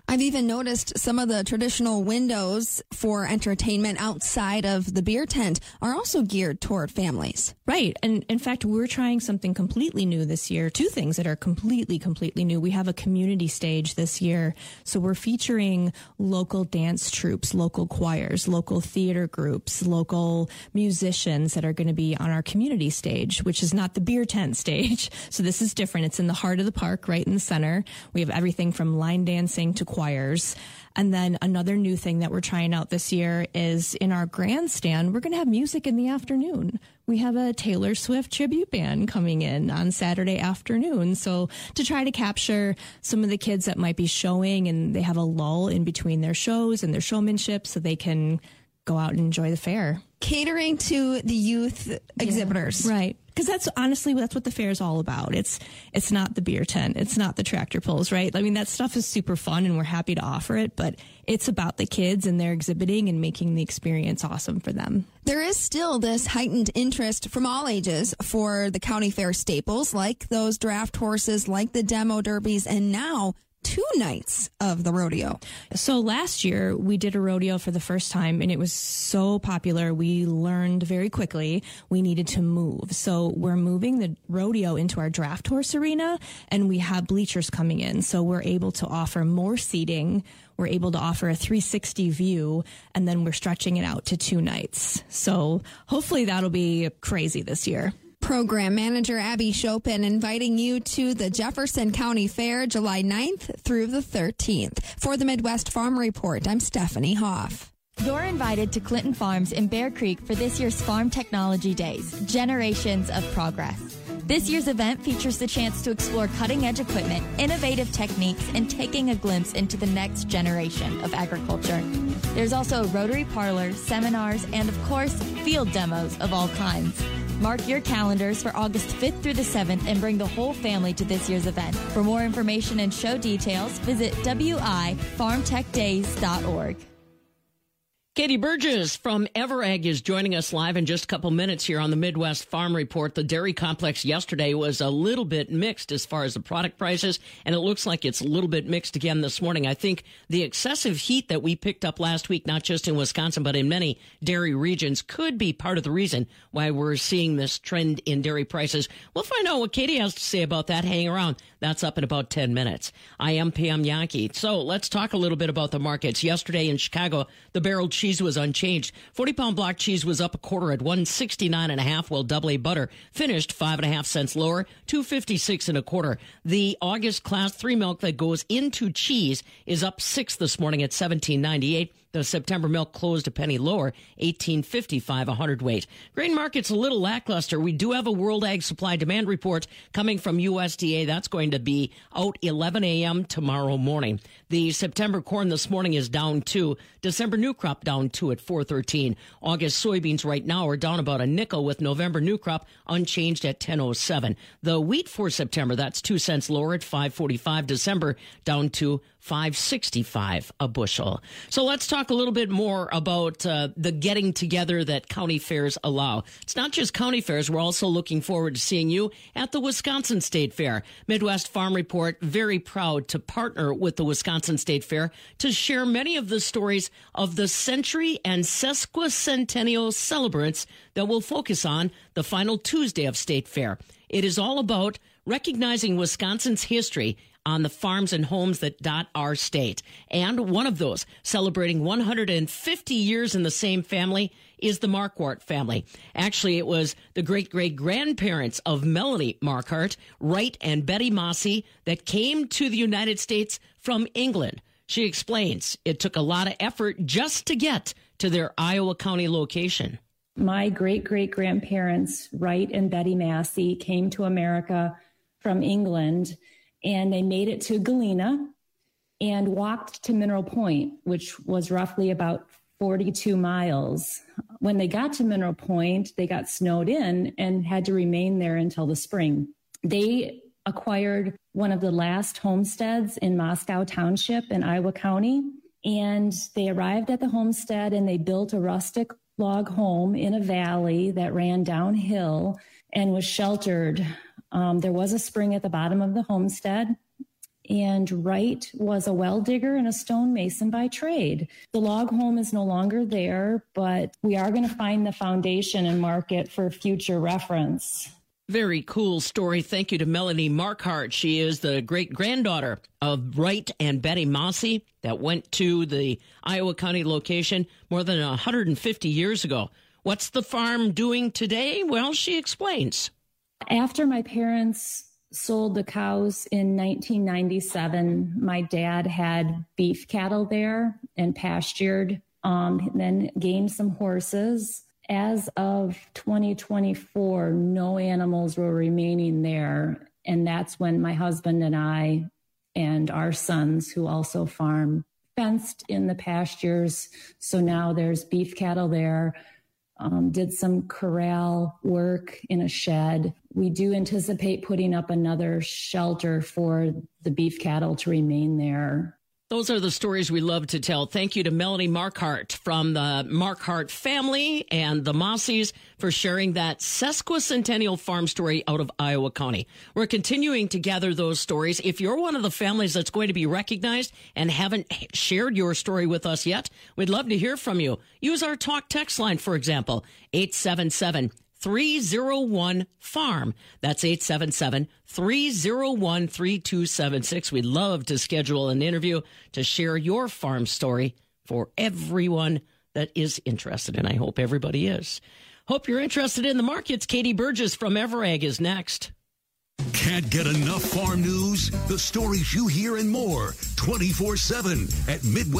I've even noticed some of the traditional windows for entertainment outside of the beer tent are also geared toward families. Right. And in fact, we're trying something completely new this year. Two things that are completely new. We have a community stage this year. So we're featuring local dance troupes, local choirs, local theater groups, local musicians that are going to be on our community stage, which is not the beer tent stage. So this is different. It's in the heart of the park, right in the center. We have everything from line dancing to choirs. And then another new thing that we're trying out this year is in our grandstand, we're going to have music in the afternoon. We have a Taylor Swift tribute band coming in on Saturday afternoon. So to try to capture some of the kids that might be showing and they have a lull in between their shows and their showmanship so they can go out and enjoy the fair. Catering to the youth exhibitors. Right. Because that's what the fair is all about. It's not the beer tent. It's not the tractor pulls, right? I mean, that stuff is super fun and we're happy to offer it, but it's about the kids and their exhibiting and making the experience awesome for them. There is still this heightened interest from all ages for the county fair staples, like those draft horses, like the demo derbies, and now 2 nights of the rodeo. So last year we did a rodeo for the first time and it was so popular. We learned very quickly we needed to move. So we're moving the rodeo into our draft horse arena and we have bleachers coming in. So we're able to offer more seating. We're able to offer a 360 view and then we're stretching it out to 2 nights. So hopefully that'll be crazy this year. Program Manager Abby Chopin inviting you to the Jefferson County Fair July 9th through the 13th. For the Midwest Farm Report, I'm Stephanie Hoff. You're invited to Clinton Farms in Bear Creek for this year's Farm Technology Days, Generations of Progress. This year's event features the chance to explore cutting-edge equipment, innovative techniques, and taking a glimpse into the next generation of agriculture. There's also a Rotary Parlor, seminars, and of course, field demos of all kinds. Mark your calendars for August 5th through the 7th and bring the whole family to this year's event. For more information and show details, visit wifarmtechdays.org. Katie Burgess from Everegg is joining us live in just a couple minutes here on the Midwest Farm Report. The dairy complex yesterday was a little bit mixed as far as the product prices, and it looks like it's a little bit mixed again this morning. I think the excessive heat that we picked up last week, not just in Wisconsin, but in many dairy regions, could be part of the reason why we're seeing this trend in dairy prices. We'll find out what Katie has to say about that. Hang around. That's up in about 10 minutes. I am Pam Yankee. So let's talk a little bit about the markets. Yesterday in Chicago, the barrel cheese was unchanged. 40-pound block cheese was up a quarter at $169.5, while double A butter finished 5.5 cents lower, $2.56 and a quarter. The August Class 3 milk that goes into cheese is up 6 this morning at $17.98. The September milk closed a penny lower, $18.55 a hundredweight. Grain market's a little lackluster. We do have a World Ag Supply Demand Report coming from USDA. That's going to be out 11 a.m. tomorrow morning. The September corn this morning is down 2. December new crop down 2 at 4.13. August soybeans right now are down about a nickel, with November new crop unchanged at 10.07. The wheat for September, that's 2 cents lower at 5.45. December down to 5.65 a bushel. So let's talk a little bit more about the getting together that county fairs allow. It's not just county fairs. We're also looking forward to seeing you at the Wisconsin State Fair. Midwest Farm Report, very proud to partner with the Wisconsin State Fair to share many of the stories of the century and sesquicentennial celebrants that we'll focus on the final Tuesday of State Fair. It is all about recognizing Wisconsin's history on the farms and homes that dot our state. And one of those, celebrating 150 years in the same family, is the Marquardt family. Actually, it was the great-great-grandparents of Melanie Marquardt, Wright and Betty Mossy, that came to the United States from England. She explains it took a lot of effort just to get to their Iowa County location. My great-great-grandparents, Wright and Betty Massey, came to America from England, and they made it to Galena and walked to Mineral Point, which was roughly about 42 miles. When they got to Mineral Point, they got snowed in and had to remain there until the spring. They acquired one of the last homesteads in Moscow Township in Iowa County, and they arrived at the homestead and they built a rustic log home in a valley that ran downhill and was sheltered. There was a spring at the bottom of the homestead, And Wright was a well digger and a stonemason by trade. The log home is no longer there, but we are going to find the foundation and mark it for future reference. Very cool story. Thank you to Melanie Markhart. She is the great-granddaughter of Wright and Betty Massey that went to the Iowa County location more than 150 years ago. What's the farm doing today? Well, she explains. After my parents sold the cows in 1997, my dad had beef cattle there and pastured, then gained some horses. As of 2024, no animals were remaining there. And that's when my husband and I and our sons, who also farm, fenced in the pastures. So now there's beef cattle there. Did some corral work in a shed. We do anticipate putting up another shelter for the beef cattle to remain there. Those are the stories we love to tell. Thank you to Melanie Markhart from the Markhart family and the Mosseys for sharing that sesquicentennial farm story out of Iowa County. We're continuing to gather those stories. If you're one of the families that's going to be recognized and haven't shared your story with us yet, we'd love to hear from you. Use our talk text line, for example, 877-301-FARM. That's 877-301-3276. We'd love to schedule an interview to share your farm story for everyone that is interested, and I hope everybody is. Hope you're interested in the markets. Katie Burgess from Everag is next. Can't get enough farm news? The stories you hear and more 24/7 at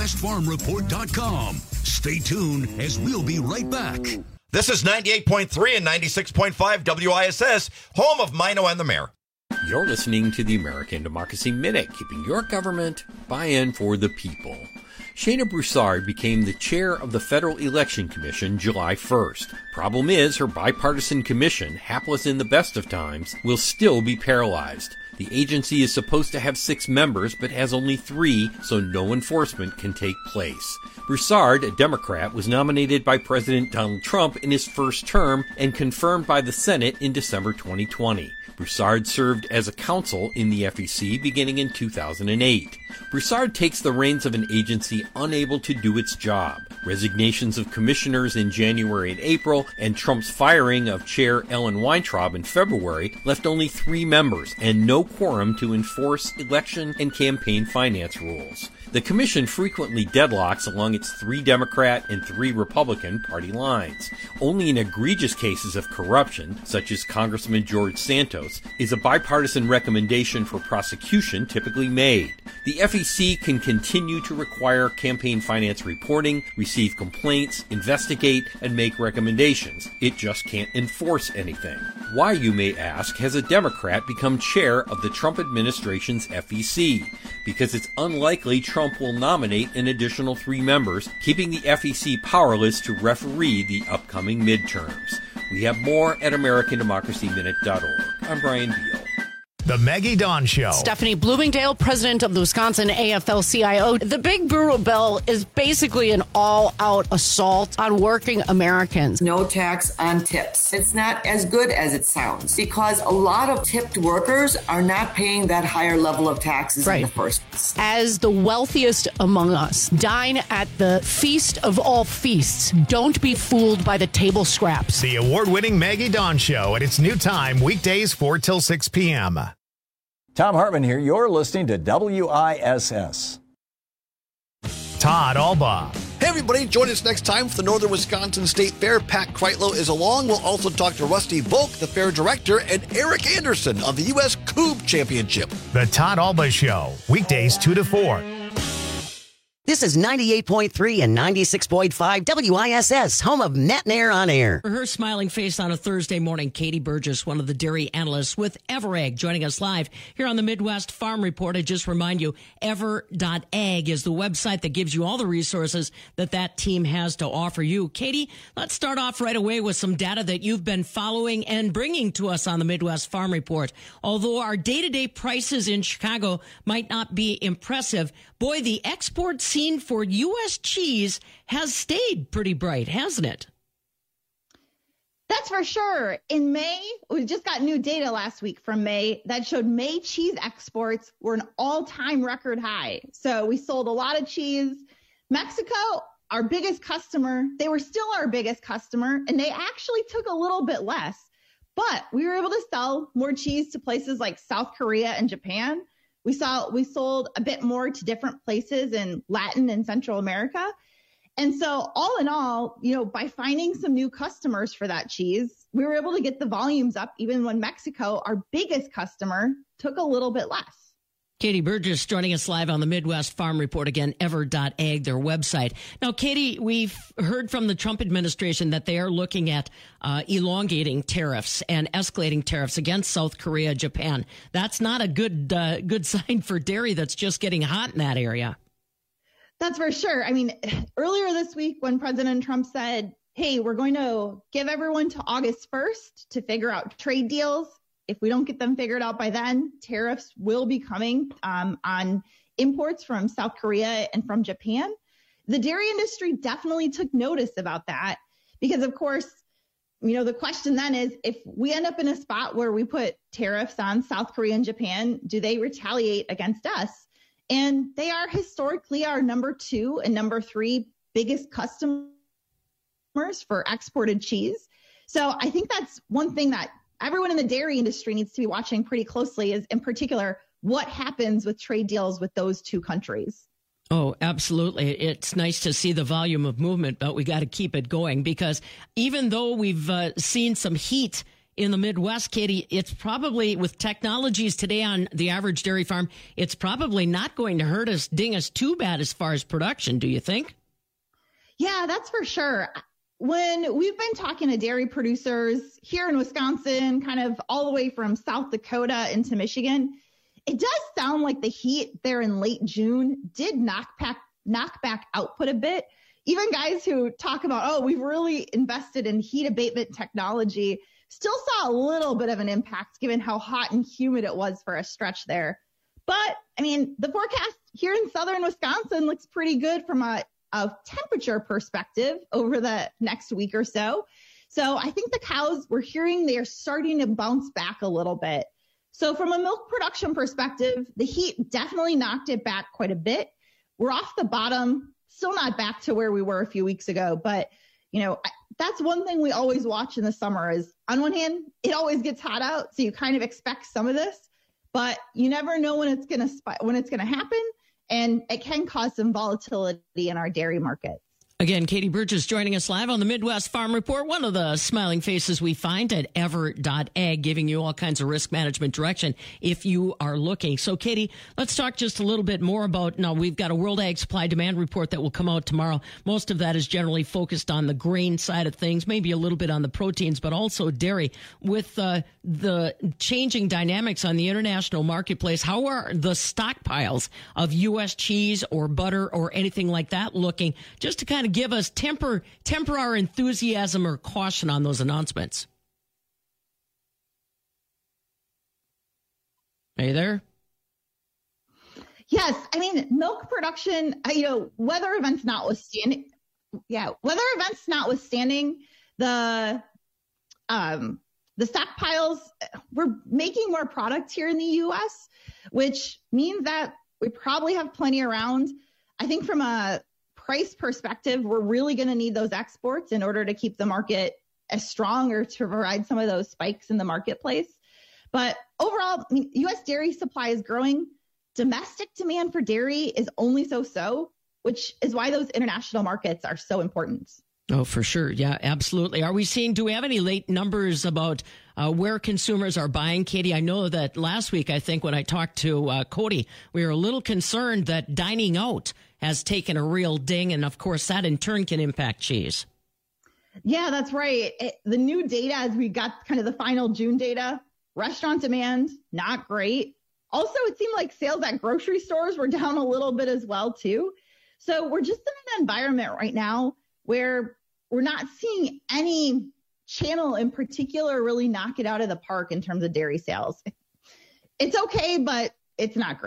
MidwestFarmReport.com. Stay tuned as we'll be right back. This is 98.3 and 96.5 WISS, home of Mino and the Mayor. You're listening to the American Democracy Minute, keeping your government buy-in for the people. Shayna Broussard became the chair of the Federal Election Commission July 1st. Problem is, her bipartisan commission, hapless in the best of times, will still be paralyzed. The agency is supposed to have 6 members, but has only 3, so no enforcement can take place. Broussard, a Democrat, was nominated by President Donald Trump in his first term and confirmed by the Senate in December 2020. Broussard served as a counsel in the FEC beginning in 2008. Broussard takes the reins of an agency unable to do its job. Resignations of commissioners in January and April, and Trump's firing of Chair Ellen Weintraub in February left only 3 members and no quorum to enforce election and campaign finance rules. The commission frequently deadlocks along its 3 Democrat and 3 Republican party lines. Only in egregious cases of corruption, such as Congressman George Santos, is a bipartisan recommendation for prosecution typically made. The FEC can continue to require campaign finance reporting, receive complaints, investigate, and make recommendations. It just can't enforce anything. Why, you may ask, has a Democrat become chair of the Trump administration's FEC? Because it's unlikely Trump will nominate an additional 3 members, keeping the FEC powerless to referee the upcoming midterms. We have more at AmericanDemocracyMinute.org. I'm Brian Beal. The Maggie Dawn Show. Stephanie Bloomingdale, president of the Wisconsin AFL-CIO. The Big Brutal Bill is basically an all-out assault on working Americans. No tax on tips. It's not as good as it sounds because a lot of tipped workers are not paying that higher level of taxes in the first place. As the wealthiest among us, dine at the feast of all feasts. Don't be fooled by the table scraps. The award-winning Maggie Dawn Show at its new time, weekdays 4 till 6 p.m. Tom Hartman here. You're listening to WISS. Todd Alba. Hey, everybody. Join us next time for the Northern Wisconsin State Fair. Pat Kreitlow is along. We'll also talk to Rusty Volk, the fair director, and Eric Anderson of the U.S. Coob Championship. The Todd Alba Show, weekdays 2 to 4. This is 98.3 and 96.5 WISS, home of Matt and Air on Air. For her smiling face on a Thursday morning, Katie Burgess, one of the dairy analysts with Everag, joining us live here on the Midwest Farm Report. I just remind you, ever.ag is the website that gives you all the resources that team has to offer you. Katie, let's start off right away with some data that you've been following and bringing to us on the Midwest Farm Report. Although our day-to-day prices in Chicago might not be impressive, boy, the export scene for U.S. cheese has stayed pretty bright, hasn't it? That's for sure. In May, we just got new data last week from May that showed May cheese exports were an all-time record high. So we sold a lot of cheese. Mexico, our biggest customer, they were still our biggest customer, and they actually took a little bit less. But we were able to sell more cheese to places like South Korea and Japan. We sold a bit more to different places in Latin and Central America. And so all in all, by finding some new customers for that cheese, we were able to get the volumes up even when Mexico, our biggest customer, took a little bit less. Katie Burgess joining us live on the Midwest Farm Report, again, ever.ag, their website. Now, Katie, we've heard from the Trump administration that they are looking at elongating tariffs and escalating tariffs against South Korea, Japan. That's not a good sign for dairy that's just getting hot in that area. That's for sure. I mean, earlier this week when President Trump said, hey, we're going to give everyone to August 1st to figure out trade deals. If we don't get them figured out by then, tariffs will be coming on imports from South Korea and from Japan. The dairy industry definitely took notice about that because, of course, the question then is if we end up in a spot where we put tariffs on South Korea and Japan, do they retaliate against us? And they are historically our number 2 and number 3 biggest customers for exported cheese. So I think that's one thing that everyone in the dairy industry needs to be watching pretty closely is, in particular, what happens with trade deals with those 2 countries. Oh, absolutely. It's nice to see the volume of movement, but we got to keep it going because even though we've seen some heat in the Midwest, Katie, it's probably with technologies today on the average dairy farm, it's probably not going to hurt us, ding us too bad as far as production. Do you think? Yeah, that's for sure. When we've been talking to dairy producers here in Wisconsin, kind of all the way from South Dakota into Michigan, it does sound like the heat there in late June did knock back output a bit. Even guys who talk about, we've really invested in heat abatement technology still saw a little bit of an impact given how hot and humid it was for a stretch there. But, I mean, the forecast here in southern Wisconsin looks pretty good from a temperature perspective over the next week or so. So I think the cows, we're hearing they're starting to bounce back a little bit. So from a milk production perspective, the heat definitely knocked it back quite a bit. We're off the bottom, still not back to where we were a few weeks ago, but that's one thing we always watch in the summer is on one hand, it always gets hot out. So you kind of expect some of this, but you never know when it's going to happen. And it can cause some volatility in our dairy market. Again, Katie Burgess joining us live on the Midwest Farm Report, one of the smiling faces we find at ever.ag, giving you all kinds of risk management direction if you are looking. So, Katie, let's talk just a little bit more about, now we've got a World Ag Supply Demand Report that will come out tomorrow. Most of that is generally focused on the grain side of things, maybe a little bit on the proteins, but also dairy. With the changing dynamics on the international marketplace, how are the stockpiles of U.S. cheese or butter or anything like that looking? Just to kind of give us temper our enthusiasm or caution on those announcements. Are you there? Yes. I mean, milk production, weather events notwithstanding, the stockpiles, we're making more product here in the U.S., which means that we probably have plenty around. I think from a price perspective, we're really going to need those exports in order to keep the market as strong or to provide some of those spikes in the marketplace. But overall, U.S. dairy supply is growing. Domestic demand for dairy is only so, which is why those international markets are so important. Oh, for sure. Yeah, absolutely. Do we have any late numbers about where consumers are buying? Katie, I know that last week, I think when I talked to Cody, we were a little concerned that dining out has taken a real ding. And of course, that in turn can impact cheese. Yeah, that's right. The new data, as we got kind of the final June data, restaurant demand, not great. Also, it seemed like sales at grocery stores were down a little bit as well, too. So we're just in an environment right now where we're not seeing any channel in particular really knock it out of the park in terms of dairy sales. It's okay, but it's not great.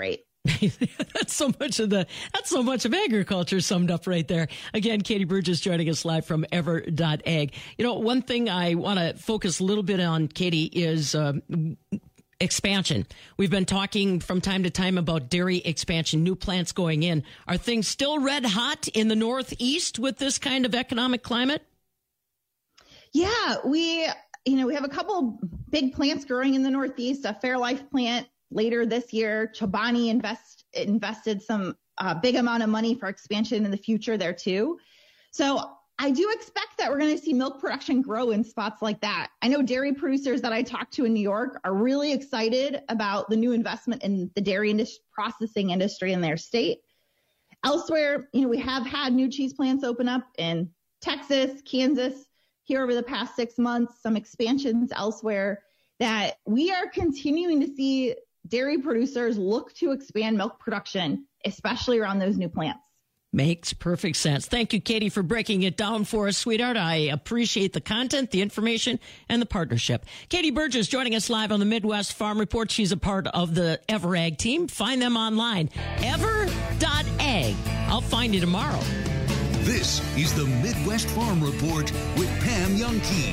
That's so much of agriculture summed up right there. Again, Katie Burgess joining us live from ever.ag. One thing I want to focus a little bit on, Katie, is expansion. We've been talking from time to time about dairy expansion, new plants going in. Are things still red hot in the Northeast with this kind of economic climate? Yeah, we have a couple big plants growing in the Northeast, a Fairlife plant later this year. Chobani invested some big amount of money for expansion in the future there too. So I do expect that we're going to see milk production grow in spots like that. I know dairy producers that I talked to in New York are really excited about the new investment in the dairy processing industry in their state. Elsewhere, we have had new cheese plants open up in Texas, Kansas here over the past 6 months, some expansions elsewhere, that we are continuing to see dairy producers look to expand milk production, especially around those new plants. Makes perfect sense. Thank you, Katie, for breaking it down for us, sweetheart. I appreciate the content, the information, and the partnership. Katie Burgess joining us live on the Midwest Farm Report. She's a part of the EverAg team. Find them online, ever.ag. I'll find you tomorrow. This is the Midwest Farm Report with Pam Youngkey.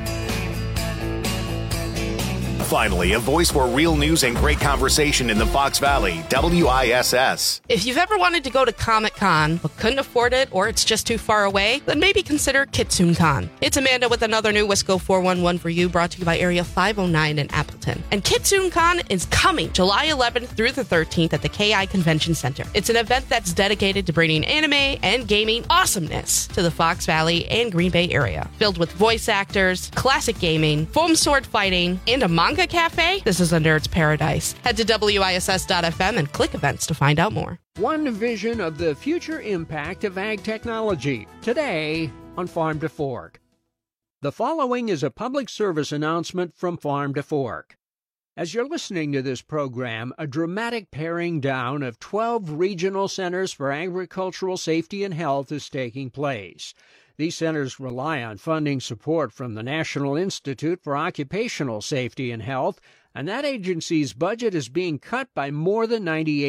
Finally, a voice for real news and great conversation in the Fox Valley, WISS. If you've ever wanted to go to Comic-Con but couldn't afford it or it's just too far away, then maybe consider KitsoonCon. It's Amanda with another new Wisco 411 for you, brought to you by Area 509 in Appleton. And KitsoonCon is coming July 11th through the 13th at the KI Convention Center. It's an event that's dedicated to bringing anime and gaming awesomeness to the Fox Valley and Green Bay area. Filled with voice actors, classic gaming, foam sword fighting, and a manga cafe. This is a nerd's paradise. Head to WISS.FM and click events to find out more. One vision of the future impact of ag technology. Today on Farm to Fork. The following is a public service announcement from Farm to Fork. As you're listening to this program, a dramatic paring down of 12 regional centers for agricultural safety and health is taking place. These centers rely on funding support from the National Institute for Occupational Safety and Health, and that agency's budget is being cut by more than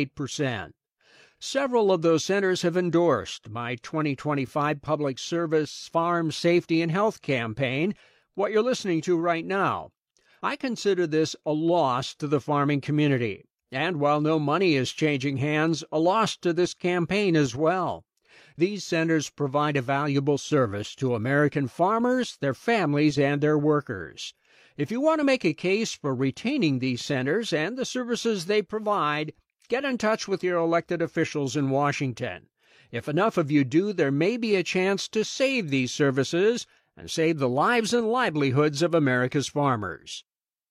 98%. Several of those centers have endorsed my 2025 Public Service Farm Safety and Health campaign, what you're listening to right now. I consider this a loss to the farming community, and while no money is changing hands, a loss to this campaign as well. These centers provide a valuable service to American farmers, their families, and their workers. If you want to make a case for retaining these centers and the services they provide, get in touch with your elected officials in Washington. If enough of you do, there may be a chance to save these services and save the lives and livelihoods of America's farmers.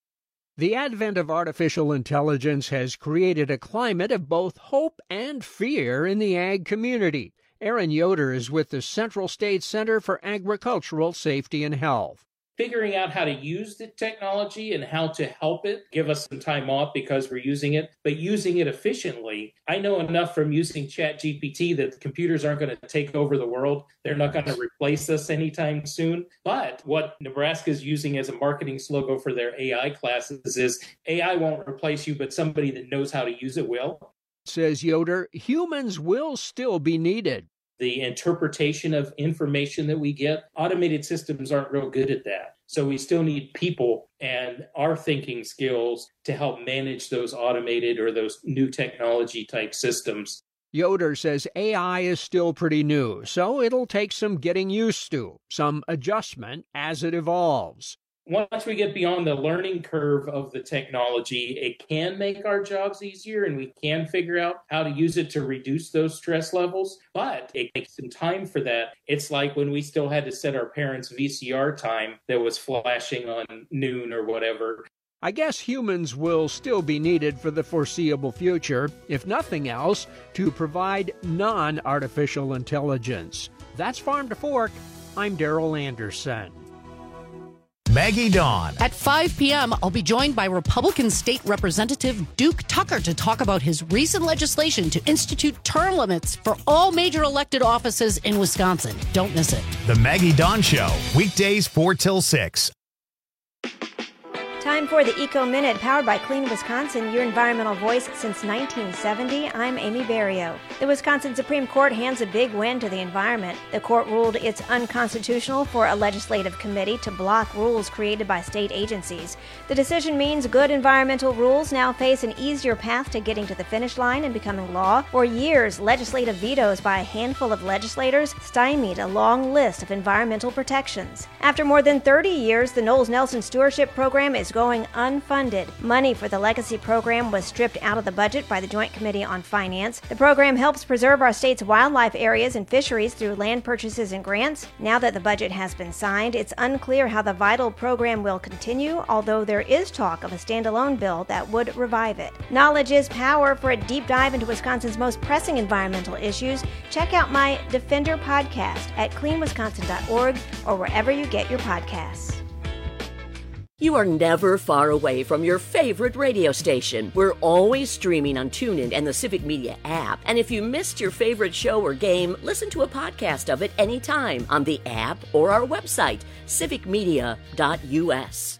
The advent of artificial intelligence has created a climate of both hope and fear in the ag community. Aaron Yoder is with the Central States Center for Agricultural Safety and Health. Figuring out how to use the technology and how to help it, give us some time off because we're using it, but using it efficiently. I know enough from using ChatGPT that the computers aren't going to take over the world. They're not going to replace us anytime soon. But what Nebraska is using as a marketing slogan for their AI classes is AI won't replace you, but somebody that knows how to use it will. Says Yoder, humans will still be needed. The interpretation of information that we get, automated systems aren't real good at that. So we still need people and our thinking skills to help manage those automated or those new technology type systems. Yoder says AI is still pretty new, so it'll take some getting used to, some adjustment as it evolves. Once we get beyond the learning curve of the technology, it can make our jobs easier and we can figure out how to use it to reduce those stress levels. But it takes some time for that. It's like when we still had to set our parents' VCR time that was flashing on noon or whatever. I guess humans will still be needed for the foreseeable future, if nothing else, to provide non-artificial intelligence. That's Farm to Fork. I'm Darrell Anderson. Maggie Dawn. At 5 p.m., I'll be joined by Republican State Representative Duke Tucker to talk about his recent legislation to institute term limits for all major elected offices in Wisconsin. Don't miss it. The Maggie Dawn Show, weekdays 4 till 6. Time for the Eco Minute, powered by Clean Wisconsin, your environmental voice since 1970. I'm Amy Barrio. The Wisconsin Supreme Court hands a big win to the environment. The court ruled it's unconstitutional for a legislative committee to block rules created by state agencies. The decision means good environmental rules now face an easier path to getting to the finish line and becoming law. For years, legislative vetoes by a handful of legislators stymied a long list of environmental protections. After more than 30 years, the Knowles Nelson Stewardship Program is going unfunded. Money for the legacy program was stripped out of the budget by the Joint Committee on Finance. The program helps preserve our state's wildlife areas and fisheries through land purchases and grants. Now that the budget has been signed, it's unclear how the vital program will continue, although there is talk of a standalone bill that would revive it. Knowledge is power. For a deep dive into Wisconsin's most pressing environmental issues, check out my Defender podcast at cleanwisconsin.org or wherever you get your podcasts. You are never far away from your favorite radio station. We're always streaming on TuneIn and the Civic Media app. And if you missed your favorite show or game, listen to a podcast of it anytime on the app or our website, civicmedia.us.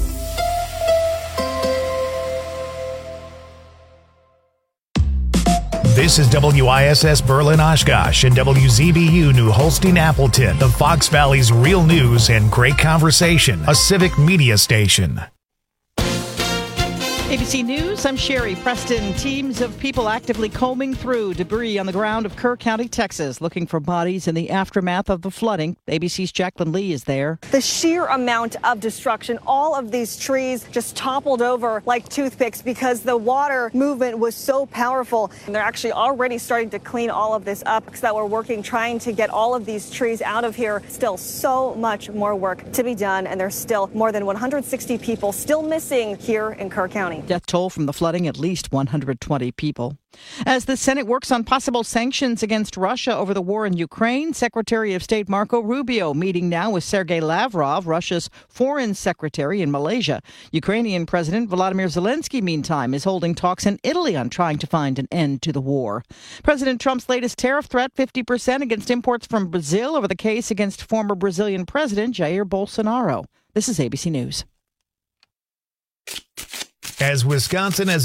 This is WISS Berlin Oshkosh and WZBU New Holstein Appleton, the Fox Valley's real news and great conversation, a civic media station. ABC News, I'm Sherry Preston. Teams of people actively combing through debris on the ground of Kerr County, Texas, looking for bodies in the aftermath of the flooding. ABC's Jacqueline Lee is there. The sheer amount of destruction, all of these trees just toppled over like toothpicks because the water movement was so powerful. And they're actually already starting to clean all of this up because that we're working, trying to get all of these trees out of here. Still so much more work to be done, and there's still more than 160 people still missing here in Kerr County. Death toll from the flooding, at least 120 people. As the Senate works on possible sanctions against Russia over the war in Ukraine, Secretary of State Marco Rubio meeting now with Sergei Lavrov, Russia's foreign secretary in Malaysia. Ukrainian President Volodymyr Zelensky, meantime, is holding talks in Italy on trying to find an end to the war. President Trump's latest tariff threat, 50% against imports from Brazil over the case against former Brazilian President Jair Bolsonaro. This is ABC News. As Wisconsin has